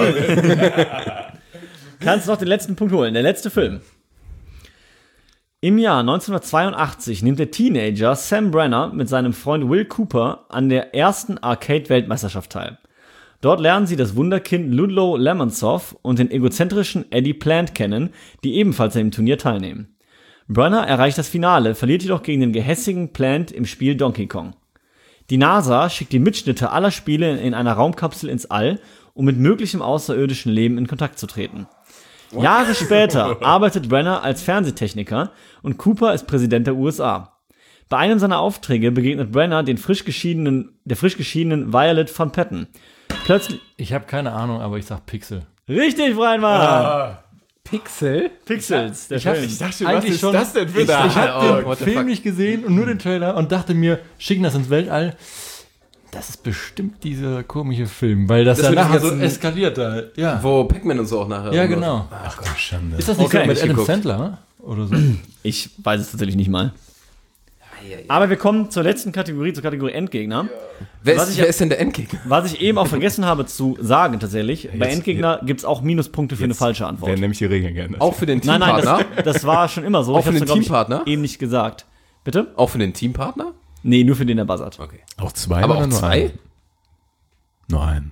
den letzten Punkt holen. Der letzte Film. Im Jahr 1982 nimmt der Teenager Sam Brenner mit seinem Freund Will Cooper an der ersten Arcade-Weltmeisterschaft teil. Dort lernen sie das Wunderkind Ludlow Lemonsov und den egozentrischen Eddie Plant kennen, die ebenfalls an dem Turnier teilnehmen. Brenner erreicht das Finale, verliert jedoch gegen den gehässigen Plant im Spiel Donkey Kong. Die NASA schickt die Mitschnitte aller Spiele in einer Raumkapsel ins All, um mit möglichem außerirdischen Leben in Kontakt zu treten. Jahre später arbeitet Brenner als Fernsehtechniker und Cooper ist Präsident der USA. Bei einem seiner Aufträge begegnet Brenner der frisch geschiedenen Violet von Patton. Plötzlich. Ich habe keine Ahnung, aber ich sag Pixel. Richtig, Breinmann! Pixel? Pixels, der Film. Ich dachte, Eigentlich schon. das denn für Ich habe den Film nicht gesehen und nur den Trailer und dachte mir, schicken das ins Weltall. Das ist bestimmt dieser komische Film, weil das wird danach jetzt so ein- eskaliert da. Ja, Wo Pac-Man und so auch nachher. ja genau. Ach Gott, Schande. Ist das nicht Okay. so mit Ich Adam geguckt. Sandler oder so? Ich weiß es tatsächlich nicht mal. Aber wir kommen zur letzten Kategorie, zur Kategorie Endgegner. Wer Was ist, ich- ist denn der Endgegner? Was ich eben auch vergessen habe zu sagen tatsächlich, bei Endgegner gibt es auch Minuspunkte für eine falsche Antwort. Werden nämlich die Regeln geändert. Auch für den Nein, Teampartner? das war schon immer so. Auch für hab's den glaub ich, Teampartner? eben nicht gesagt. Bitte? Auch für den Teampartner? Nee, nur für den, der buzzert. Okay. Auch zwei Aber oder auch nur zwei? einen? Nur einen.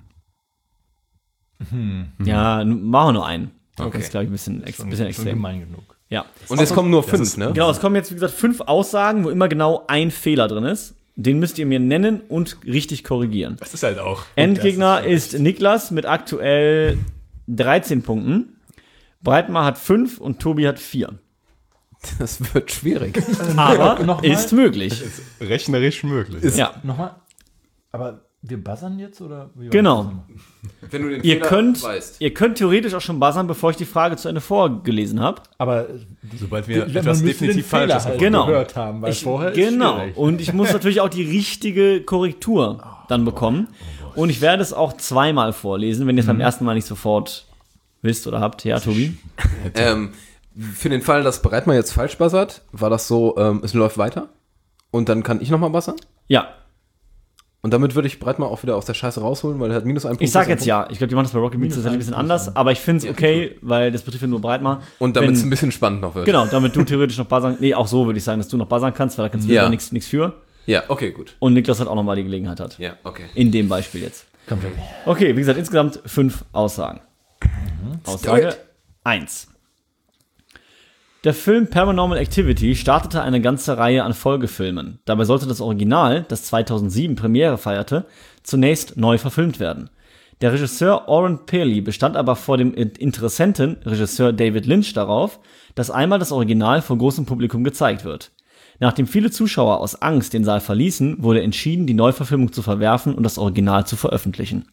Ja, machen wir nur einen. Okay. Das ist, glaube ich, ein bisschen Schon extrem. gemein genug. Ja. Und es kommen nur 5, ne? Genau, es kommen jetzt, wie gesagt, 5 Aussagen, wo immer genau ein Fehler drin ist. Den müsst ihr mir nennen und richtig korrigieren. Das ist halt auch. Endgegner ist Niklas mit aktuell 13 Punkten. Breitmar hat 5 und Tobi hat 4. Das wird schwierig. Aber Nochmal? ist möglich. Rechnerisch möglich. Ja. Nochmal? Aber wir buzzern jetzt oder? Wie war Genau. das nochmal? Wenn du den Ihr Fehler könnt, weißt. ihr könnt theoretisch auch schon buzzern, bevor ich die Frage zu Ende vorgelesen habe. Aber Sobald wir man etwas müsste definitiv den Fehler Falsches halt Genau. gehört haben, weil vorher ist Genau. schwierig. Und ich muss natürlich auch die richtige Korrektur dann bekommen. Und ich werde es auch zweimal vorlesen, wenn ihr es beim ersten Mal nicht sofort wisst oder habt. Ja, Tobi? Für den Fall, dass Breitmann jetzt falsch buzzert, war das so, es läuft weiter und dann kann ich nochmal buzzern. Ja. Und damit würde ich Breitmann auch wieder aus der Scheiße rausholen, weil er hat minus einen Punkt. Ich sag plus einen jetzt ja. Ich glaube, die machen das bei Rocket Beans tatsächlich ein bisschen anders. Aber ich finde es okay, weil das betrifft ja nur Breitmar. Punkt. Und damit es ein Wenn- bisschen spannend noch wird. Genau, damit du theoretisch noch buzzern. Nee, auch so würde ich sagen, dass du noch buzzern kannst, weil da kannst du Ja. ja nichts für. Ja, okay, gut. Und Niklas hat auch nochmal die Gelegenheit hat. Ja, okay. In dem Beispiel jetzt. Kommt schon. Okay, wie gesagt, insgesamt 5 Aussagen. Aussage 1. Der Film Paranormal Activity startete eine ganze Reihe an Folgefilmen. Dabei sollte das Original, das 2007 Premiere feierte, zunächst neu verfilmt werden. Der Regisseur Oren Peli bestand aber vor dem Interessenten, Regisseur David Lynch, darauf, dass einmal das Original vor großem Publikum gezeigt wird. Nachdem viele Zuschauer aus Angst den Saal verließen, wurde entschieden, die Neuverfilmung zu verwerfen und das Original zu veröffentlichen.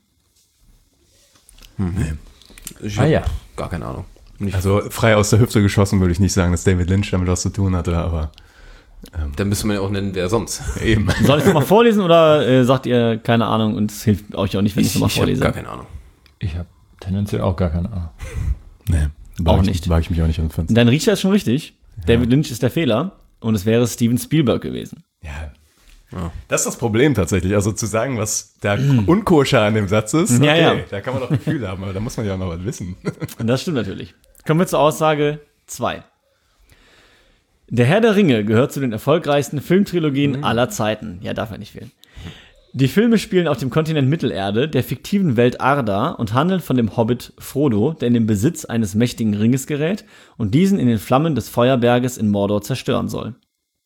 Ich Ah hab ja. Gar keine Ahnung. Nicht, Also frei aus der Hüfte geschossen würde ich nicht sagen, dass David Lynch damit was zu tun hatte, aber dann müsste man ja auch nennen, wer sonst. eben. Soll ich es nochmal vorlesen oder sagt ihr keine Ahnung und es hilft euch auch nicht, wenn ich es nochmal Ich habe vorlese? gar keine Ahnung. Ich habe tendenziell auch gar keine Ahnung. Nee, Auch ich, nicht. Wage ich mich auch nicht ans Fenster. Dein Riecher ist schon richtig. David Lynch ist der Fehler und es wäre Steven Spielberg gewesen. Ja. Das ist das Problem tatsächlich. Also zu sagen, was der unkoscher an dem Satz ist, okay, Ja, ja. da kann man doch Gefühle haben, aber da muss man ja auch noch was wissen. Und das stimmt natürlich. Kommen wir zur Aussage 2. Der Herr der Ringe gehört zu den erfolgreichsten Filmtrilogien aller Zeiten. Ja, darf er nicht fehlen. Die Filme spielen auf dem Kontinent Mittelerde, der fiktiven Welt Arda und handeln von dem Hobbit Frodo, der in den Besitz eines mächtigen Ringes gerät und diesen in den Flammen des Feuerberges in Mordor zerstören soll.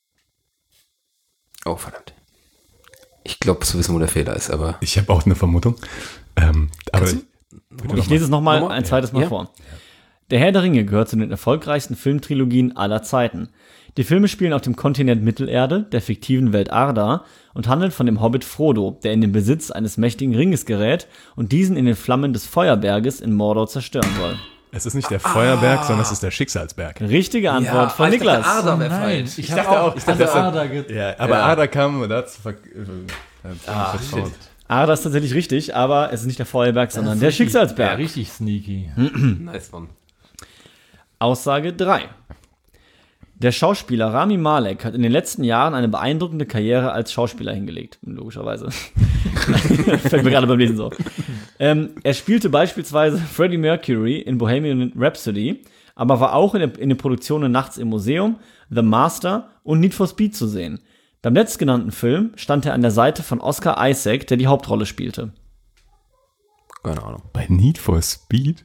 Oh, verdammt. Ich glaube zu wissen, wo der Fehler ist, aber. Ich habe auch eine Vermutung. Aber Ich lese es nochmal Nochmal? ein zweites Mal Ja. vor. Der Herr der Ringe gehört zu den erfolgreichsten Filmtrilogien aller Zeiten. Die Filme spielen auf dem Kontinent Mittelerde, der fiktiven Welt Arda, und handeln von dem Hobbit Frodo, der in den Besitz eines mächtigen Ringes gerät und diesen in den Flammen des Feuerberges in Mordor zerstören soll. es ist nicht der Feuerberg, sondern es ist der Schicksalsberg. Richtige Antwort von ich dachte, Niklas. Arda wäre falsch. Ich dachte habe auch, auch, ich dachte, Arda Ja, aber Ja. Ada kam und hat vertraut. Arda ist tatsächlich richtig, aber es ist nicht der Feuerberg, sondern der Ja, Schicksalsberg. richtig sneaky. Nice one. Aussage 3. Der Schauspieler Rami Malek hat in den letzten Jahren eine beeindruckende Karriere als Schauspieler hingelegt, logischerweise. Fällt mir gerade beim Lesen so. Er spielte beispielsweise Freddie Mercury in Bohemian Rhapsody, aber war auch in den Produktionen Nachts im Museum, The Master und Need for Speed zu sehen. Beim letztgenannten Film stand er an der Seite von Oscar Isaac, der die Hauptrolle spielte. Keine Ahnung. Bei Need for Speed?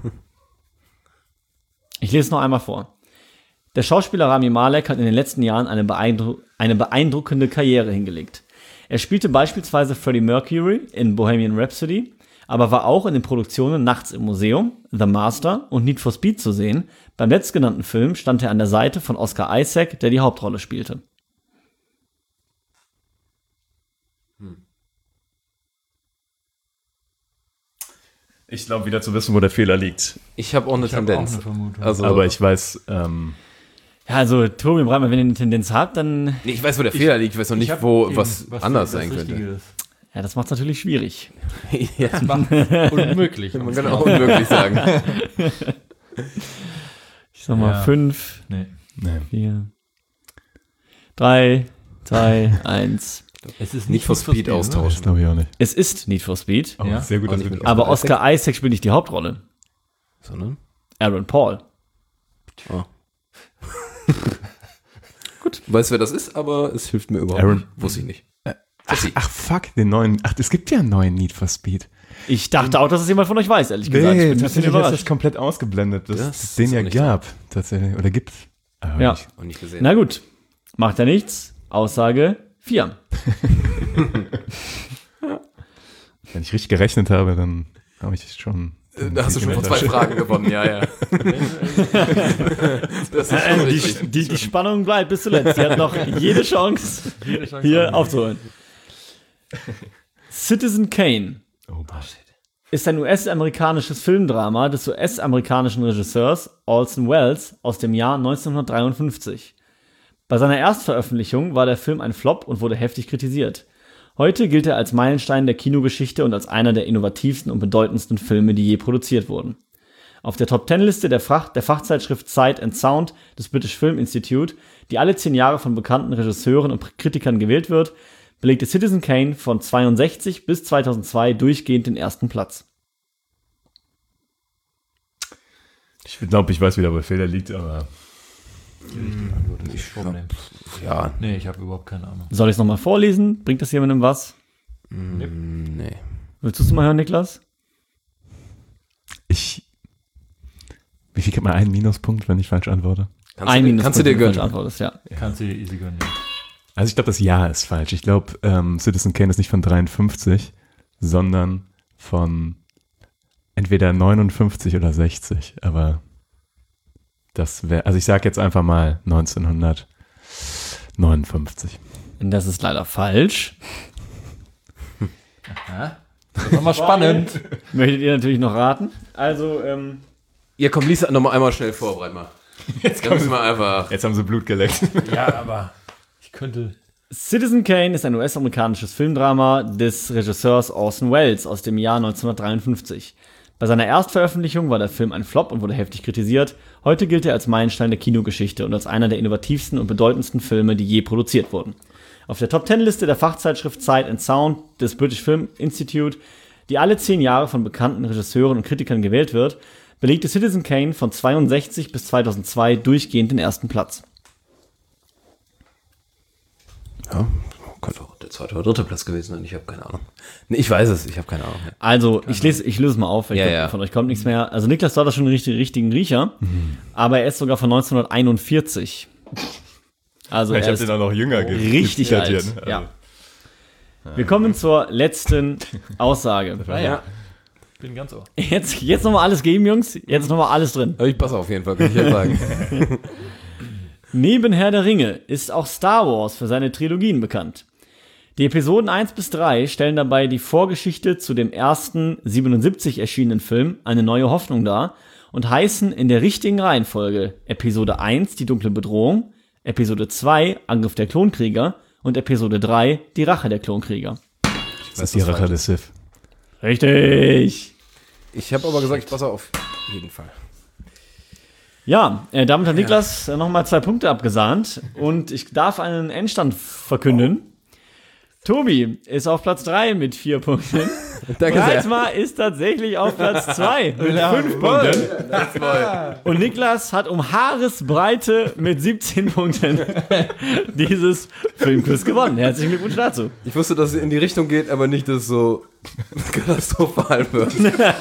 Ich lese es noch einmal vor. Der Schauspieler Rami Malek hat in den letzten Jahren eine beeindruckende Karriere hingelegt. Er spielte beispielsweise Freddie Mercury in Bohemian Rhapsody, aber war auch in den Produktionen Nachts im Museum, The Master und Need for Speed zu sehen. Beim letztgenannten Film stand er an der Seite von Oscar Isaac, der die Hauptrolle spielte. Ich glaube, wieder zu wissen, wo der Fehler liegt. Ich habe auch eine Tendenz. Vermutung. Also, Aber ich weiß, Ja, also Tobi und Breitmann, wenn ihr eine Tendenz habt, dann, nee, ich weiß, wo der Fehler liegt. Ich weiß noch nicht, wo was anders sein Richtige könnte. ist. ja, das macht es natürlich schwierig. Ja, Unmöglich. man kann auch unmöglich sagen. Ich sag mal Ja. 5, Nee. 4, 3, 2, 1. Es ist Nicht for Speed ne? das austauschen. glaube ich auch nicht. Es ist Need for Speed, Oh, Ja. sehr gut, Auch dass nicht wir mit aber Oscar Isaac spielt nicht die Hauptrolle. Sondern? Aaron Paul. Oh. Gut. Weiß, wer das ist, aber es hilft mir überhaupt Aaron. nicht. Wusste ich nicht. Ach, fuck, den neuen. Ach, es gibt ja einen neuen Need for Speed. Ich dachte auch, dass es jemand von euch weiß, ehrlich gesagt. Ich bin ein bisschen das überrascht. ist komplett ausgeblendet, dass Das es den ist ja auch nicht gab, tatsächlich. Oder gibt. Aber Ja. nicht. Und nicht gesehen. Na gut, macht ja nichts. Aussage 4. Wenn ich richtig gerechnet habe, dann habe ich schon. Da hast du schon vor 2 Fragen gewonnen, ja, ja. Das ist schon richtig. Die Spannung bleibt bis zuletzt. Sie hat noch jede Chance, hier aufzuholen. Citizen Kane Oh, ist ein US-amerikanisches Filmdrama des US-amerikanischen Regisseurs Orson Welles aus dem Jahr 1953. Bei seiner Erstveröffentlichung war der Film ein Flop und wurde heftig kritisiert. Heute gilt er als Meilenstein der Kinogeschichte und als einer der innovativsten und bedeutendsten Filme, die je produziert wurden. Auf der Top-10-Liste der Fachzeitschrift Sight and Sound des British Film Institute, die alle 10 Jahre von bekannten Regisseuren und Kritikern gewählt wird, belegte Citizen Kane von 1962 bis 2002 durchgehend den ersten Platz. Ich glaube, ich weiß wieder, wo der Fehler liegt, aber. Ja, Nee, ich habe überhaupt keine Ahnung. Soll ich es nochmal vorlesen? Bringt das jemandem was? nee. Willst du es mal hören, Niklas? Wie viel kriegt man einen Minuspunkt, wenn ich falsch antworte? Kannst du dir gönnen. Antwortest, ja. Kannst du dir easy gönnen. Also ich glaube, das Jahr ist falsch. Ich glaube, Citizen Kane ist nicht von 53, sondern von entweder 59 oder 60. Aber das wäre, also ich sage jetzt einfach mal 1959. Und das ist leider falsch. Das ist nochmal spannend. Möchtet ihr natürlich noch raten? Also, Ja, komm, lies noch mal einmal schnell vor, Breitmann. Jetzt müssen wir einfach. Jetzt haben sie Blut geleckt. Ja, aber ich könnte. Citizen Kane ist ein US-amerikanisches Filmdrama des Regisseurs Orson Welles aus dem Jahr 1953. Bei seiner Erstveröffentlichung war der Film ein Flop und wurde heftig kritisiert. Heute gilt er als Meilenstein der Kinogeschichte und als einer der innovativsten und bedeutendsten Filme, die je produziert wurden. Auf der Top-10-Liste der Fachzeitschrift Sight and Sound des British Film Institute, die alle 10 Jahre von bekannten Regisseuren und Kritikern gewählt wird, belegte Citizen Kane von 1962 bis 2002 durchgehend den ersten Platz. Ja, könnte auch der 2. oder 3. Platz gewesen sein. Ich habe keine Ahnung. Nee, ich weiß es, ich habe keine Ahnung. Also, ich löse es mal auf, weil ich Ja, glaub, ja. von euch kommt nichts mehr. Also, Niklas war da schon einen richtigen Riecher, aber er ist sogar von 1941. Also, Ich er habe ist den auch noch jünger richtig geflirtiert, alt. ne? Ja. Wir kommen zur letzten Aussage. Ja, Ich bin ganz ohr. Jetzt nochmal alles geben, Jungs. Jetzt ist nochmal alles drin. aber ich passe auf jeden Fall, kann ich ja sagen. Neben Herr der Ringe ist auch Star Wars für seine Trilogien bekannt. Die Episoden 1 bis 3 stellen dabei die Vorgeschichte zu dem ersten 77 erschienenen Film Eine neue Hoffnung dar und heißen in der richtigen Reihenfolge Episode 1 Die dunkle Bedrohung, Episode 2 Angriff der Klonkrieger und Episode 3 Die Rache der Klonkrieger. Das ist die Rache des Sith. Richtig! Ich habe aber gesagt, ich passe auf jeden Fall. Ja, damit hat Niklas nochmal 2 Punkte abgesahnt und ich darf einen Endstand verkünden. Tobi ist auf Platz 3 mit 4 Punkten. Danke sehr. Breitmar ist tatsächlich auf Platz 2 mit 5 Punkten. Und Niklas hat um Haaresbreite mit 17 Punkten dieses Filmquiz gewonnen. Herzlichen Glückwunsch dazu. Ich wusste, dass es in die Richtung geht, aber nicht, dass es so katastrophal wird.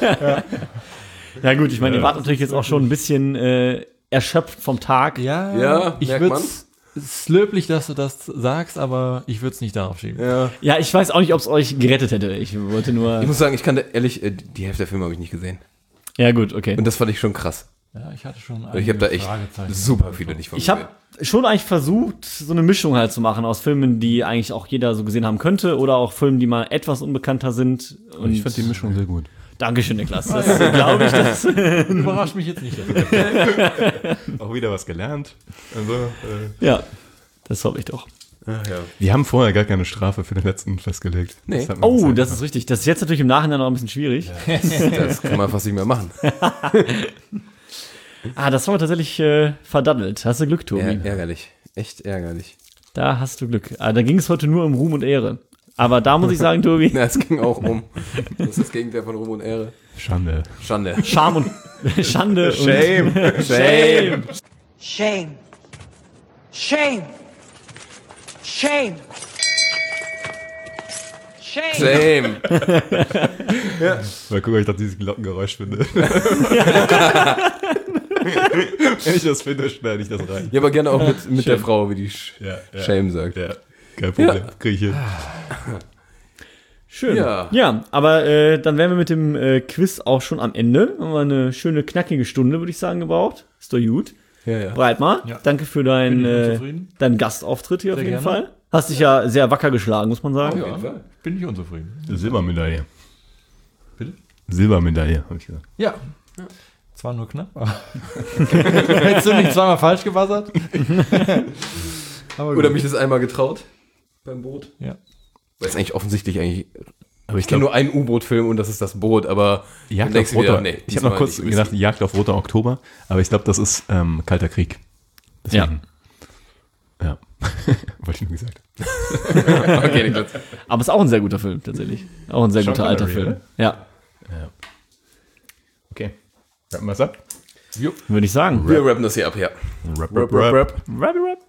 Ja gut, ich meine, ihr wart natürlich jetzt auch schon ein bisschen erschöpft vom Tag. Ja, Ja, ich merkt würde man. es ist löblich, dass du das sagst, aber ich würde es nicht darauf schieben. Ja. Ja, ich weiß auch nicht, ob es euch gerettet hätte. Ich wollte nur. Ich muss sagen, ich kann da ehrlich, die Hälfte der Filme habe ich nicht gesehen. Ja, gut, okay. Und das fand ich schon krass. Ja, ich hatte schon Ich habe da echt Fragezeichen. super viele nicht von Ich habe schon eigentlich versucht, so eine Mischung halt zu machen aus Filmen, die eigentlich auch jeder so gesehen haben könnte, oder auch Filmen, die mal etwas unbekannter sind. Und Ich fand die Mischung sehr gut. Dankeschön, Niklas. Das glaube ich, das. Überrascht mich jetzt nicht. Auch wieder was gelernt. Also, Ja, das hoffe ich doch. wir haben vorher gar keine Strafe für den letzten festgelegt. Nee. hat man Oh, gesagt. das ist richtig. Das ist jetzt natürlich im Nachhinein noch ein bisschen schwierig. Das kann man fast nicht mehr machen. Das haben wir tatsächlich verdaddelt. Hast du Glück, Tobi? Ärgerlich. Echt ärgerlich. Da hast du Glück. Da ging es heute nur um Ruhm und Ehre. Aber da muss ich sagen, Tobi, Na, es ging auch um. Das ist das Gegenteil von Ruhm und Ehre. Schande. Schande. Scham und Schande Shame. und Shame. Shame. Shame. Shame. Shame. Shame. Mal gucken, ob ich das dieses Glockengeräusch finde. Wenn ich das finde, schneide ich das rein. Ja, aber gerne auch mit der Frau, wie die Shame sagt. Ja, kein Problem. Krieg ich hin. Schön. Ja. Ja, aber dann wären wir mit dem Quiz auch schon am Ende. Haben wir eine schöne, knackige Stunde, würde ich sagen, gebraucht. Ist doch gut. Ja. Breitmar, Ja. danke für Bin ich unzufrieden? deinen Gastauftritt hier Sehr auf jeden gerne. Fall. Hast dich ja sehr wacker geschlagen, muss man sagen. Auf jeden Fall. Bin ich unzufrieden. Silbermedaille. Bitte? Silbermedaille, habe ich gesagt. Ja. Zwar nur knapp, aber hättest du nicht zweimal falsch gewassert? Aber gut. Oder mich das einmal getraut beim Boot. Ja. Weil es eigentlich offensichtlich Aber ich kenne nur einen U-Boot-Film und das ist das Boot, aber dann Jagd denkst auf du roter. wieder, nee, ich habe noch kurz diesmal gedacht, Jagd auf roter Oktober, aber ich glaube, das ist Kalter Krieg. Deswegen. Ja. Wollte ich nur gesagt. Okay, nicht ganz. Aber ist auch ein sehr guter Film, tatsächlich. Auch ein sehr Sean guter alter Connery, Film. oder? Ja, Okay. Rappen wir es ab? würde ich sagen. Wir rappen das hier ab, ja. Rap, rap, rap. Rap, rap.